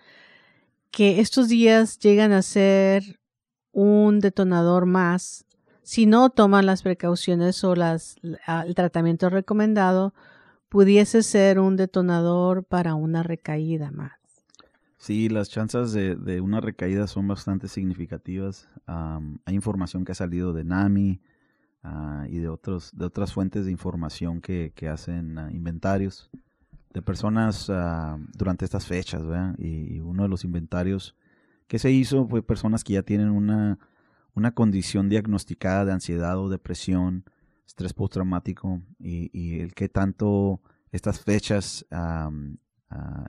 que estos días llegan a ser un detonador más. Si no toman las precauciones o las, el tratamiento recomendado, pudiese ser un detonador para una recaída más. Sí, las chances de, de una recaída son bastante significativas. Um, hay información que ha salido de NAMI uh, y de, otros, de otras fuentes de información que, que hacen uh, inventarios de personas uh, durante estas fechas, ¿verdad? Y, y uno de los inventarios que se hizo fue personas que ya tienen una... una condición diagnosticada de ansiedad o depresión, estrés postraumático y, y el que tanto estas fechas um, uh,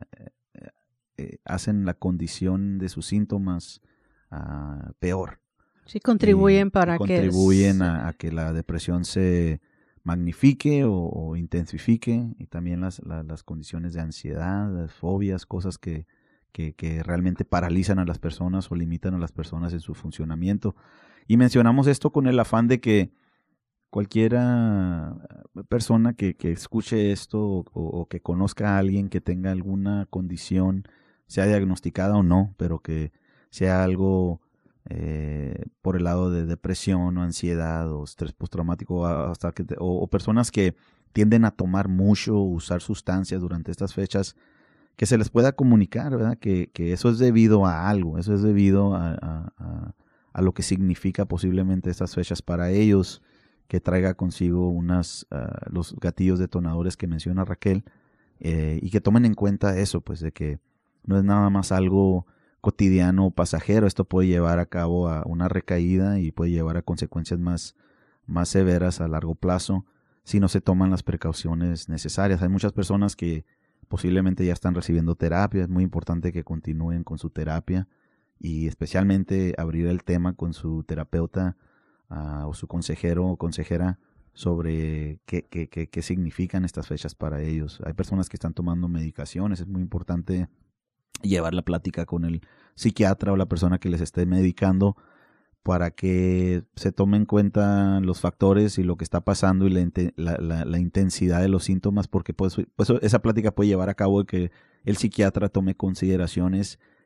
eh, hacen la condición de sus síntomas uh, peor. Sí, contribuyen y, para y que... Contribuyen a, a que la depresión se magnifique o, o intensifique y también las, la, las condiciones de ansiedad, las fobias, cosas que Que, que realmente paralizan a las personas o limitan a las personas en su funcionamiento. Y mencionamos esto con el afán de que cualquiera persona que, que escuche esto o, o que conozca a alguien que tenga alguna condición, sea diagnosticada o no, pero que sea algo eh, por el lado de depresión o ansiedad o estrés postraumático, hasta que, o, o personas que tienden a tomar mucho o usar sustancias durante estas fechas, que se les pueda comunicar, ¿verdad? Que, que eso es debido a algo, eso es debido a, a, a, a lo que significa posiblemente estas fechas para ellos, que traiga consigo unas, uh, los gatillos detonadores que menciona Raquel, eh, y que tomen en cuenta eso, pues de que no es nada más algo cotidiano o pasajero, esto puede llevar a cabo a una recaída y puede llevar a consecuencias más, más severas a largo plazo si no se toman las precauciones necesarias. Hay muchas personas que posiblemente ya están recibiendo terapia, es muy importante que continúen con su terapia y especialmente abrir el tema con su terapeuta uh, o su consejero o consejera sobre qué, qué, qué, qué significan estas fechas para ellos. Hay personas que están tomando medicaciones, es muy importante llevar la plática con el psiquiatra o la persona que les esté medicando para que se tome en cuenta los factores y lo que está pasando y la, la, la, la intensidad de los síntomas, porque pues, pues esa plática puede llevar a cabo que el psiquiatra tome consideraciones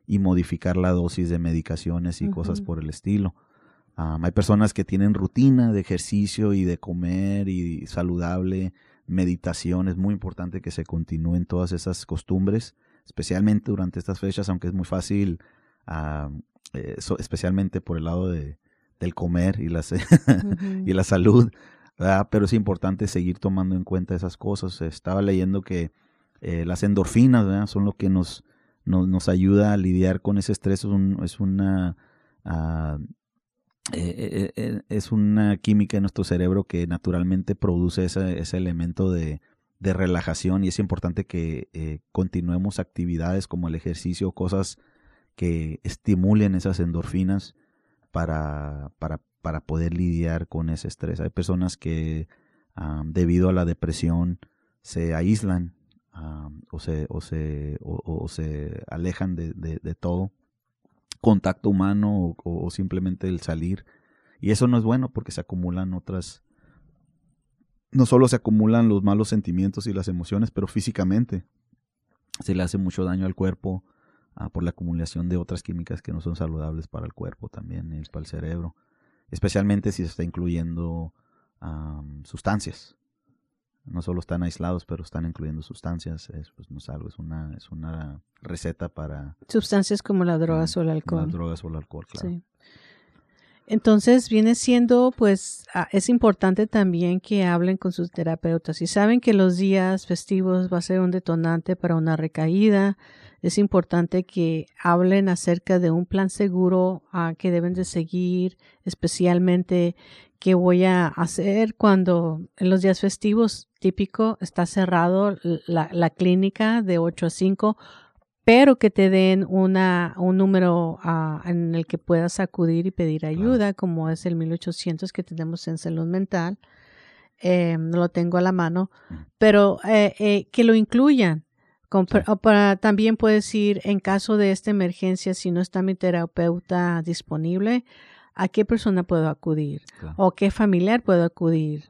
y modificar la dosis de medicaciones y uh-huh. cosas por el estilo. Um, hay personas que tienen rutina de ejercicio y de comer y saludable, meditación. Es muy importante que se continúen todas esas costumbres, especialmente durante estas fechas, aunque es muy fácil, uh, eh, so, especialmente por el lado de, del comer y, las, uh-huh. y la salud, ¿verdad? Pero es importante seguir tomando en cuenta esas cosas. Estaba leyendo que eh, las endorfinas, ¿verdad?, son lo que nos, nos, nos ayuda a lidiar con ese estrés. Es, un, es una... Uh, Eh, eh, es una química en nuestro cerebro que naturalmente produce ese, ese elemento de, de relajación, y es importante que eh, continuemos actividades como el ejercicio, cosas que estimulen esas endorfinas para, para, para poder lidiar con ese estrés. Hay personas que um, debido a la depresión se aíslan um, o, se, o, se, o, o se alejan de, de, de todo contacto humano o, o simplemente el salir, y eso no es bueno porque se acumulan otras, no solo se acumulan los malos sentimientos y las emociones, pero físicamente se le hace mucho daño al cuerpo uh, por la acumulación de otras químicas que no son saludables para el cuerpo también, y para el cerebro, especialmente si se está incluyendo um, sustancias. No solo están aislados, pero están incluyendo sustancias. Es, pues, no es algo, es una, es una receta para... Sustancias como las drogas um, o el alcohol. Las drogas o el alcohol, claro. Sí. Entonces viene siendo, pues, es importante también que hablen con sus terapeutas. Si saben que los días festivos va a ser un detonante para una recaída, es importante que hablen acerca de un plan seguro uh, que deben de seguir, especialmente qué voy a hacer cuando en los días festivos, típico, está cerrado la, la clínica de ocho a cinco, pero que te den una un número uh, en el que puedas acudir y pedir ayuda, claro, como es el mil ochocientos que tenemos en salud mental. Eh, no lo tengo a la mano, pero eh, eh, que lo incluyan. Con, sí. para, también puedes ir en caso de esta emergencia, si no está mi terapeuta disponible, ¿a qué persona puedo acudir? Claro. ¿O qué familiar puedo acudir?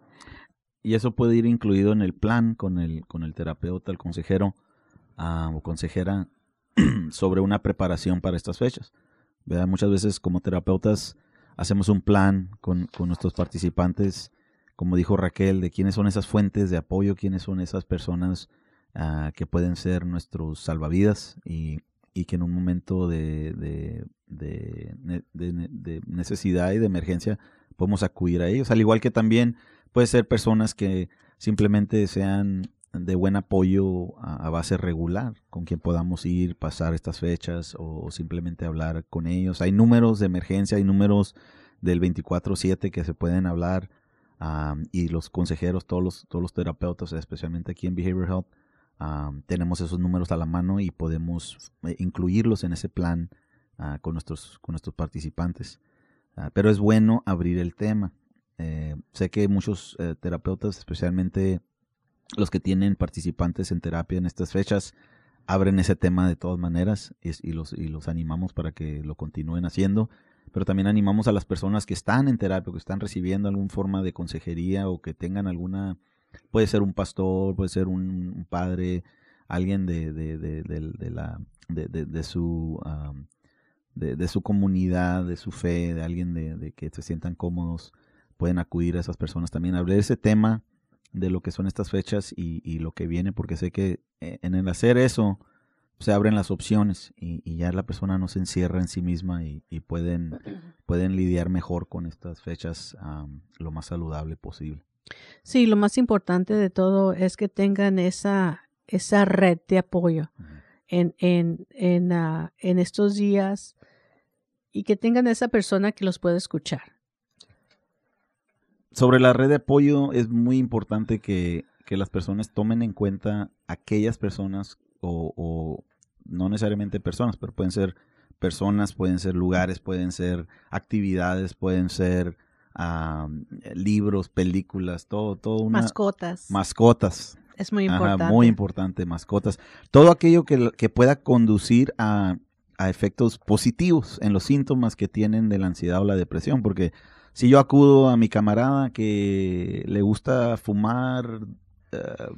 Y eso puede ir incluido en el plan con el, con el terapeuta, el consejero uh, o consejera sobre una preparación para estas fechas. ¿Verdad? Muchas veces como terapeutas hacemos un plan con, con nuestros participantes, como dijo Raquel, de quiénes son esas fuentes de apoyo, quiénes son esas personas uh, que pueden ser nuestros salvavidas y, y que en un momento de, de, de, de, de necesidad y de emergencia podemos acudir a ellos. Al igual que también puede ser personas que simplemente sean de buen apoyo a, a base regular, con quien podamos ir, pasar estas fechas o, o simplemente hablar con ellos. Hay números de emergencia, hay números del veinticuatro siete que se pueden hablar um, y los consejeros, todos los, todos los terapeutas, especialmente aquí en Behavioral Health, um, tenemos esos números a la mano y podemos incluirlos en ese plan uh, con, nuestros, con nuestros participantes. Uh, pero es bueno abrir el tema. Eh, sé que muchos eh, terapeutas, especialmente los que tienen participantes en terapia en estas fechas, abren ese tema de todas maneras y, y, los, y los animamos para que lo continúen haciendo, pero también animamos a las personas que están en terapia, que están recibiendo alguna forma de consejería o que tengan alguna, puede ser un pastor, puede ser un, un padre, alguien de, de, de, de, de, la, de, de, de su um, de, de su comunidad, de su fe, de alguien de, de que se sientan cómodos, pueden acudir a esas personas también, hablar de ese tema de lo que son estas fechas y, y lo que viene, porque sé que en el hacer eso se abren las opciones y, y ya la persona no se encierra en sí misma y, y pueden, pueden lidiar mejor con estas fechas um, lo más saludable posible. Sí, lo más importante de todo es que tengan esa, esa red de apoyo uh-huh. en, en, en, uh, en estos días y que tengan esa persona que los pueda escuchar. Sobre la red de apoyo es muy importante que, que las personas tomen en cuenta aquellas personas o, o no necesariamente personas, pero pueden ser personas, pueden ser lugares, pueden ser actividades, pueden ser um, libros, películas, todo, todo una, mascotas. Mascotas. Es muy importante. Ajá, muy importante, mascotas. Todo aquello que, que pueda conducir a, a efectos positivos en los síntomas que tienen de la ansiedad o la depresión, porque si yo acudo a mi camarada que le gusta fumar uh,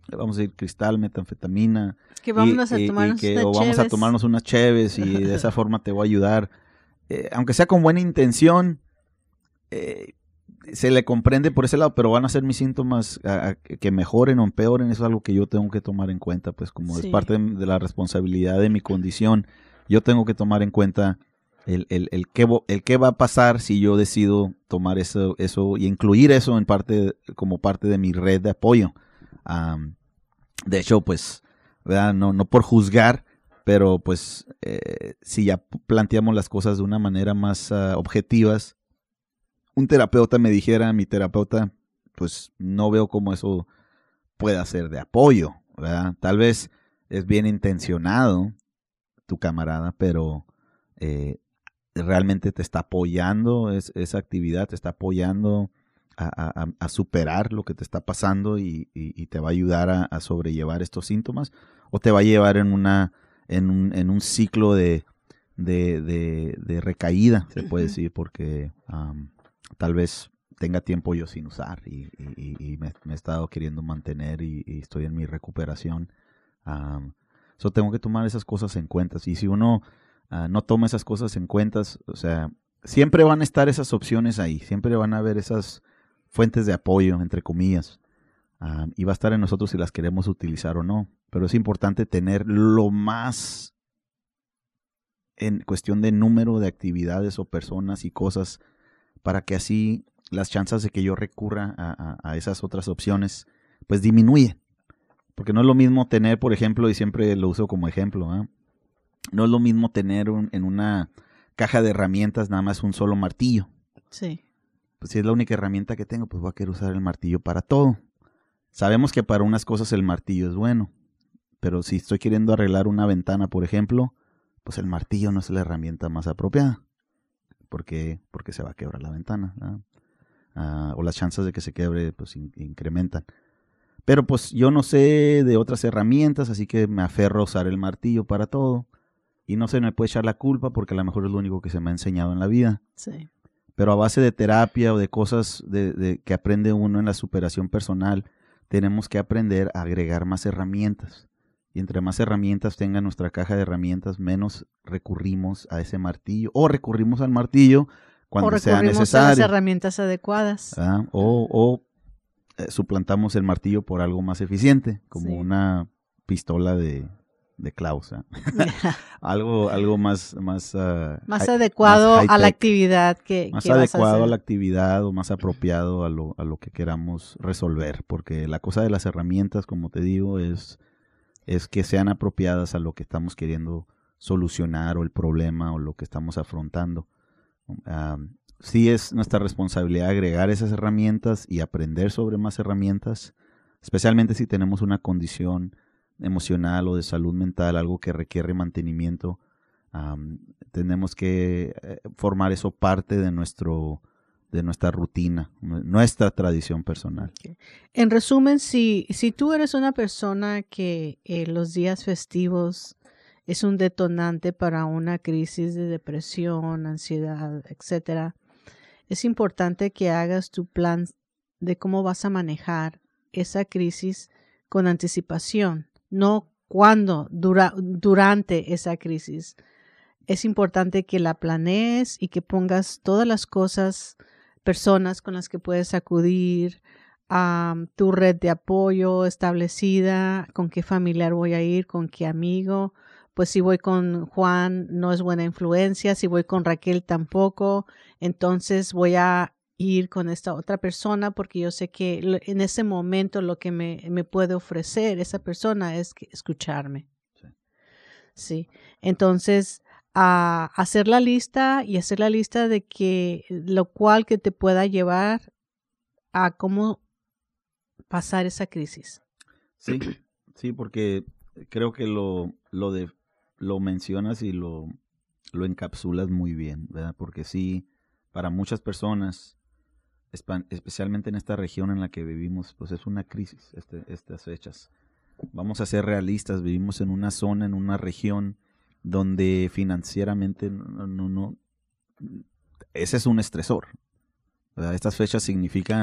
vamos a decir cristal, metanfetamina. Que vamos y, a y, tomarnos y que, unas o vamos a tomarnos unas cheves y de esa forma te voy a ayudar. Eh, aunque sea con buena intención, eh, se le comprende por ese lado, pero van a ser mis síntomas a, a, que mejoren o empeoren. Eso es algo que yo tengo que tomar en cuenta, pues como sí. es parte de, de la responsabilidad de mi condición. Yo tengo que tomar en cuenta el, el, el, qué, el qué va a pasar si yo decido tomar eso, eso y incluir eso en parte como parte de mi red de apoyo. Um, de hecho, pues, ¿verdad? No, no por juzgar, pero pues eh, si ya planteamos las cosas de una manera más uh, objetivas, un terapeuta me dijera, mi terapeuta, pues no veo cómo eso pueda ser de apoyo, ¿verdad? Tal vez es bien intencionado tu camarada, pero eh, realmente te está apoyando es, esa actividad, te está apoyando a, a, a superar lo que te está pasando y, y, y te va a ayudar a, a sobrellevar estos síntomas, o te va a llevar en una en un, en un ciclo de, de, de, de recaída, se puede decir, porque um, tal vez tenga tiempo yo sin usar y, y, y me, me he estado queriendo mantener y, y estoy en mi recuperación. Um, so tengo que tomar esas cosas en cuenta. Y si uno uh, no toma esas cosas en cuenta, o sea, siempre van a estar esas opciones ahí, siempre van a haber esas fuentes de apoyo, entre comillas, um, y va a estar en nosotros si las queremos utilizar o no. Pero es importante tener lo más, en cuestión de número de actividades o personas y cosas, para que así las chances de que yo recurra a, a, a esas otras opciones, pues disminuyen. Porque no es lo mismo tener, por ejemplo, y siempre lo uso como ejemplo, ¿eh? No es lo mismo tener un, en una caja de herramientas nada más un solo martillo. Sí. Pues si es la única herramienta que tengo, pues voy a querer usar el martillo para todo. Sabemos que para unas cosas el martillo es bueno, pero si estoy queriendo arreglar una ventana, por ejemplo, pues el martillo no es la herramienta más apropiada. ¿Por qué? Porque se va a quebrar la ventana, ¿no? Uh, o las chances de que se quebre pues in- incrementan. Pero pues yo no sé de otras herramientas, así que me aferro a usar el martillo para todo. Y no se me puede echar la culpa porque a lo mejor es lo único que se me ha enseñado en la vida. Sí. Pero a base de terapia o de cosas de, de, que aprende uno en la superación personal, tenemos que aprender a agregar más herramientas. Y entre más herramientas tenga nuestra caja de herramientas, menos recurrimos a ese martillo. O recurrimos al martillo cuando o sea necesario. O recurrimos a las herramientas adecuadas. ¿Ah? O, o eh, suplantamos el martillo por algo más eficiente, como sí. una pistola de, de clavos. ¿eh? algo algo más... Más, uh, más adecuado más a la actividad que Más que adecuado vas a, hacer. a la actividad o más apropiado a lo, a lo que queramos resolver. Porque la cosa de las herramientas, como te digo, es... es que sean apropiadas a lo que estamos queriendo solucionar o el problema o lo que estamos afrontando. Um, sí es nuestra responsabilidad agregar esas herramientas y aprender sobre más herramientas, especialmente si tenemos una condición emocional o de salud mental, algo que requiere mantenimiento. Um, tenemos que eh, formar eso parte de nuestro de nuestra rutina, nuestra tradición personal. Okay. En resumen, si, si tú eres una persona que eh, los días festivos es un detonante para una crisis de depresión, ansiedad, etcétera, es importante que hagas tu plan de cómo vas a manejar esa crisis con anticipación, no cuando, dura, durante esa crisis. Es importante que la planees y que pongas todas las cosas, personas con las que puedes acudir, um, tu red de apoyo establecida, con qué familiar voy a ir, con qué amigo. Pues si voy con Juan no es buena influencia, si voy con Raquel tampoco, entonces voy a ir con esta otra persona porque yo sé que en ese momento lo que me, me puede ofrecer esa persona es que escucharme. Sí. Sí. Entonces, a hacer la lista y hacer la lista de que lo cual que te pueda llevar a cómo pasar esa crisis. Sí, sí, porque creo que lo, lo de lo mencionas y lo, lo encapsulas muy bien, ¿verdad? Porque sí, para muchas personas, especialmente en esta región en la que vivimos, pues es una crisis este, estas fechas. Vamos a ser realistas, vivimos en una zona, en una región donde financieramente no, no, no ese es un estresor, ¿verdad? Estas fechas significa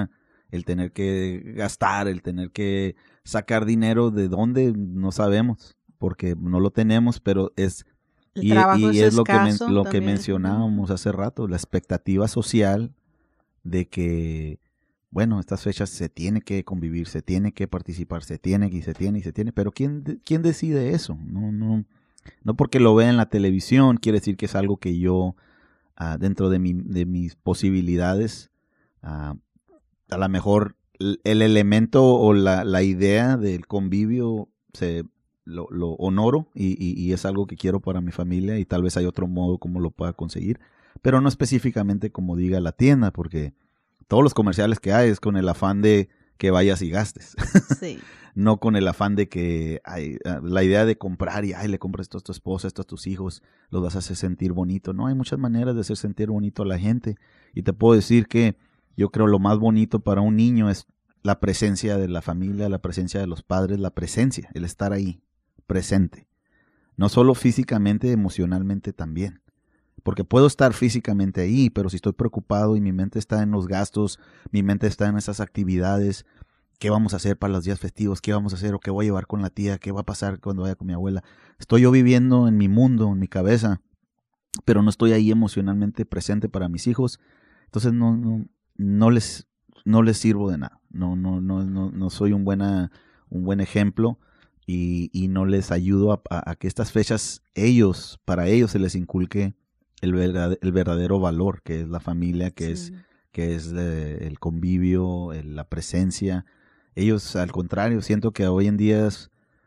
el tener que gastar, el tener que sacar dinero de donde no sabemos, porque no lo tenemos, pero es... El y trabajo y es es lo que, men- escaso lo que también. mencionábamos hace rato, la expectativa social de que, bueno, estas fechas se tiene que convivir, se tiene que participar, se tiene y se tiene y se tiene, pero ¿quién, de- quién decide eso? No, no, no porque lo vea en la televisión quiere decir que es algo que yo, ah, dentro de, mi, de mis posibilidades, ah, a lo mejor el, el elemento o la, la idea del convivio se lo, lo honoro y, y, y es algo que quiero para mi familia y tal vez hay otro modo como lo pueda conseguir, pero no específicamente como diga la tienda, porque todos los comerciales que hay es con el afán de que vayas y gastes, Sí. no con el afán de que ay, la idea de comprar y ay, le compras esto a tu esposa, esto a tus hijos, los vas a hacer sentir bonito. No, hay muchas maneras de hacer sentir bonito a la gente y te puedo decir que yo creo lo más bonito para un niño es la presencia de la familia, la presencia de los padres, la presencia, el estar ahí, presente. No solo físicamente, emocionalmente también. Porque puedo estar físicamente ahí, pero si estoy preocupado y mi mente está en los gastos, mi mente está en esas actividades, ¿qué vamos a hacer para los días festivos? ¿Qué vamos a hacer? ¿O qué voy a llevar con la tía? ¿Qué va a pasar cuando vaya con mi abuela? Estoy yo viviendo en mi mundo, en mi cabeza, pero no estoy ahí emocionalmente presente para mis hijos. Entonces no, no, no les, no les sirvo de nada. No, no, no, no, no soy un, buena, un buen ejemplo y, y no les ayudo a, a, a que estas fechas, ellos, para ellos se les inculque el verdadero, el verdadero valor, que es la familia, que Sí. es, que es eh, el convivio, el- la presencia. Ellos, al contrario, siento que hoy en día es,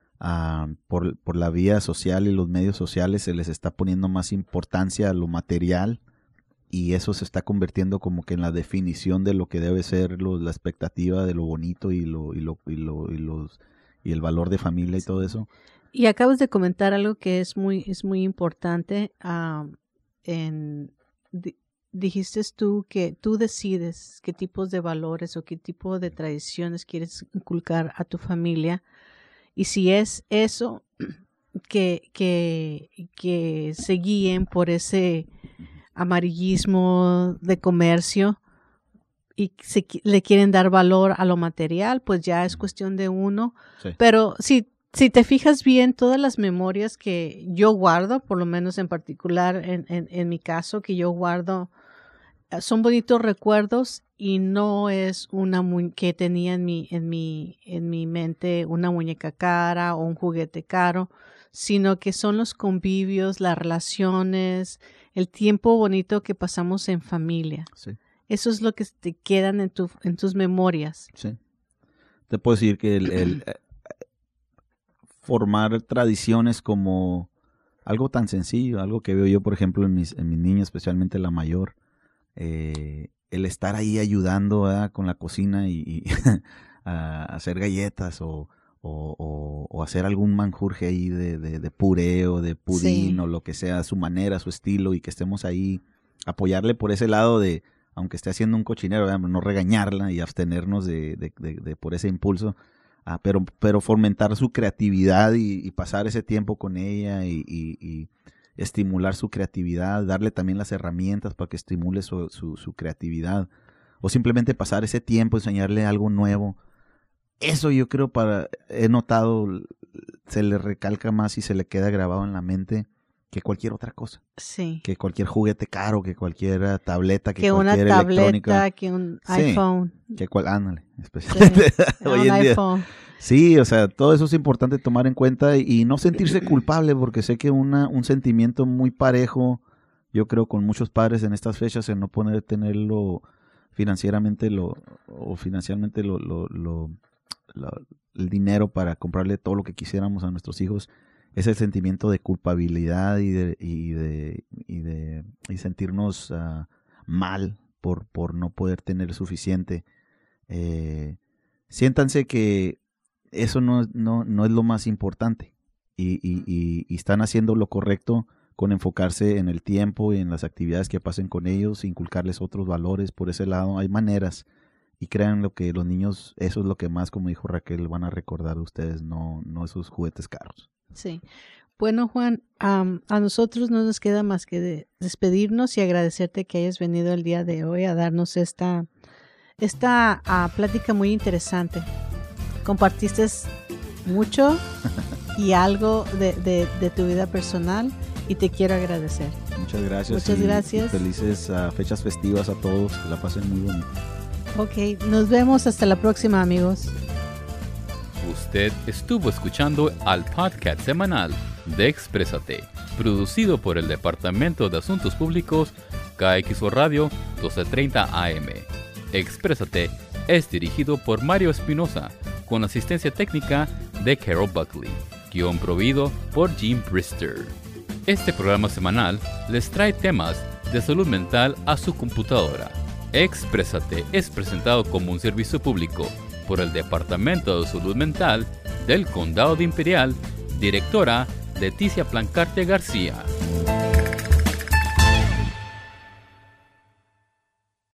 ah, por, por la vía social y los medios sociales se les está poniendo más importancia a lo material y eso se está convirtiendo como que en la definición de lo que debe ser lo- la expectativa de lo bonito y lo y lo y lo y los y el valor de familia y todo eso. Y acabas de comentar algo que es muy, es muy importante. am, en, di- dijiste tú que tú decides qué tipos de valores o qué tipo de tradiciones quieres inculcar a tu familia. Y si es eso, que, que, que se guíen por ese amarillismo de comercio y se qui- le quieren dar valor a lo material, pues ya es cuestión de uno. Sí. Pero si, si te fijas bien, todas las memorias que yo guardo, por lo menos en particular en, en, en mi caso, que yo guardo, eh, son bonitos recuerdos y no es una mu- que tenía en mi, en mi, en mi mente una muñeca cara o un juguete caro, sino que son los convivios, las relaciones, el tiempo bonito que pasamos en familia. Sí, Eso es lo que te quedan en tu, en tus memorias. sí. Te puedo decir que el, el, eh, formar tradiciones como algo tan sencillo, algo que veo yo, por ejemplo, en mis, en mis niños, especialmente la mayor, eh, el estar ahí ayudando, ¿verdad?, con la cocina y, y a hacer galletas o, o, o, o hacer algún manjurje ahí de, de, de puré o de pudín Sí. o lo que sea, a su manera, a su estilo y que estemos ahí, apoyarle por ese lado de, aunque esté haciendo un cochinero, ¿verdad?, no regañarla y abstenernos de, de, de, de por ese impulso. Ah, pero, pero fomentar su creatividad y, y pasar ese tiempo con ella y, y, y estimular su creatividad, darle también las herramientas para que estimule su, su, su creatividad o simplemente pasar ese tiempo, enseñarle algo nuevo. Eso yo creo para, he notado, se le recalca más y se le queda grabado en la mente que cualquier otra cosa, Sí. que cualquier juguete caro, que cualquier tableta, que, Que una cualquier electrónica. tableta, que un Sí. iPhone. Que cual, ándale, Sí, especialmente hoy un en día. iPhone. Sí, o sea, todo eso es importante tomar en cuenta y no sentirse culpable, porque sé que una, un sentimiento muy parejo, yo creo con muchos padres en estas fechas, en no poder tenerlo financieramente lo, o financieramente lo, lo, lo, lo- el dinero para comprarle todo lo que quisiéramos a nuestros hijos, es el sentimiento de culpabilidad y de, y de, y de y sentirnos uh, mal por, por no poder tener suficiente. Eh, siéntanse que eso no, no, no es lo más importante y, y, y, y están haciendo lo correcto con enfocarse en el tiempo y en las actividades que pasen con ellos, inculcarles otros valores por ese lado. Hay maneras y crean lo que los niños, eso es lo que más, como dijo Raquel, van a recordar de ustedes, no, no esos juguetes caros. Sí. Bueno, Juan, am, a nosotros no nos queda más que de despedirnos y agradecerte que hayas venido el día de hoy a darnos esta, esta uh, plática muy interesante. Compartiste mucho y algo de, de, de tu vida personal y te quiero agradecer. Muchas gracias. Muchas y, gracias. Y felices uh, fechas festivas a todos. Que la pasen muy bonito. Ok, nos vemos hasta la próxima, amigos. Usted estuvo escuchando al podcast semanal de Exprésate, producido por el Departamento de Asuntos Públicos K X O Radio doce treinta A M. Exprésate es dirigido por Mario Espinosa, con asistencia técnica de Carol Buckley, guión provido por Jim Brister. Este programa semanal les trae temas de salud mental a su computadora. Exprésate es presentado como un servicio público por el Departamento de Salud Mental del Condado de Imperial, directora Leticia Plancarte García.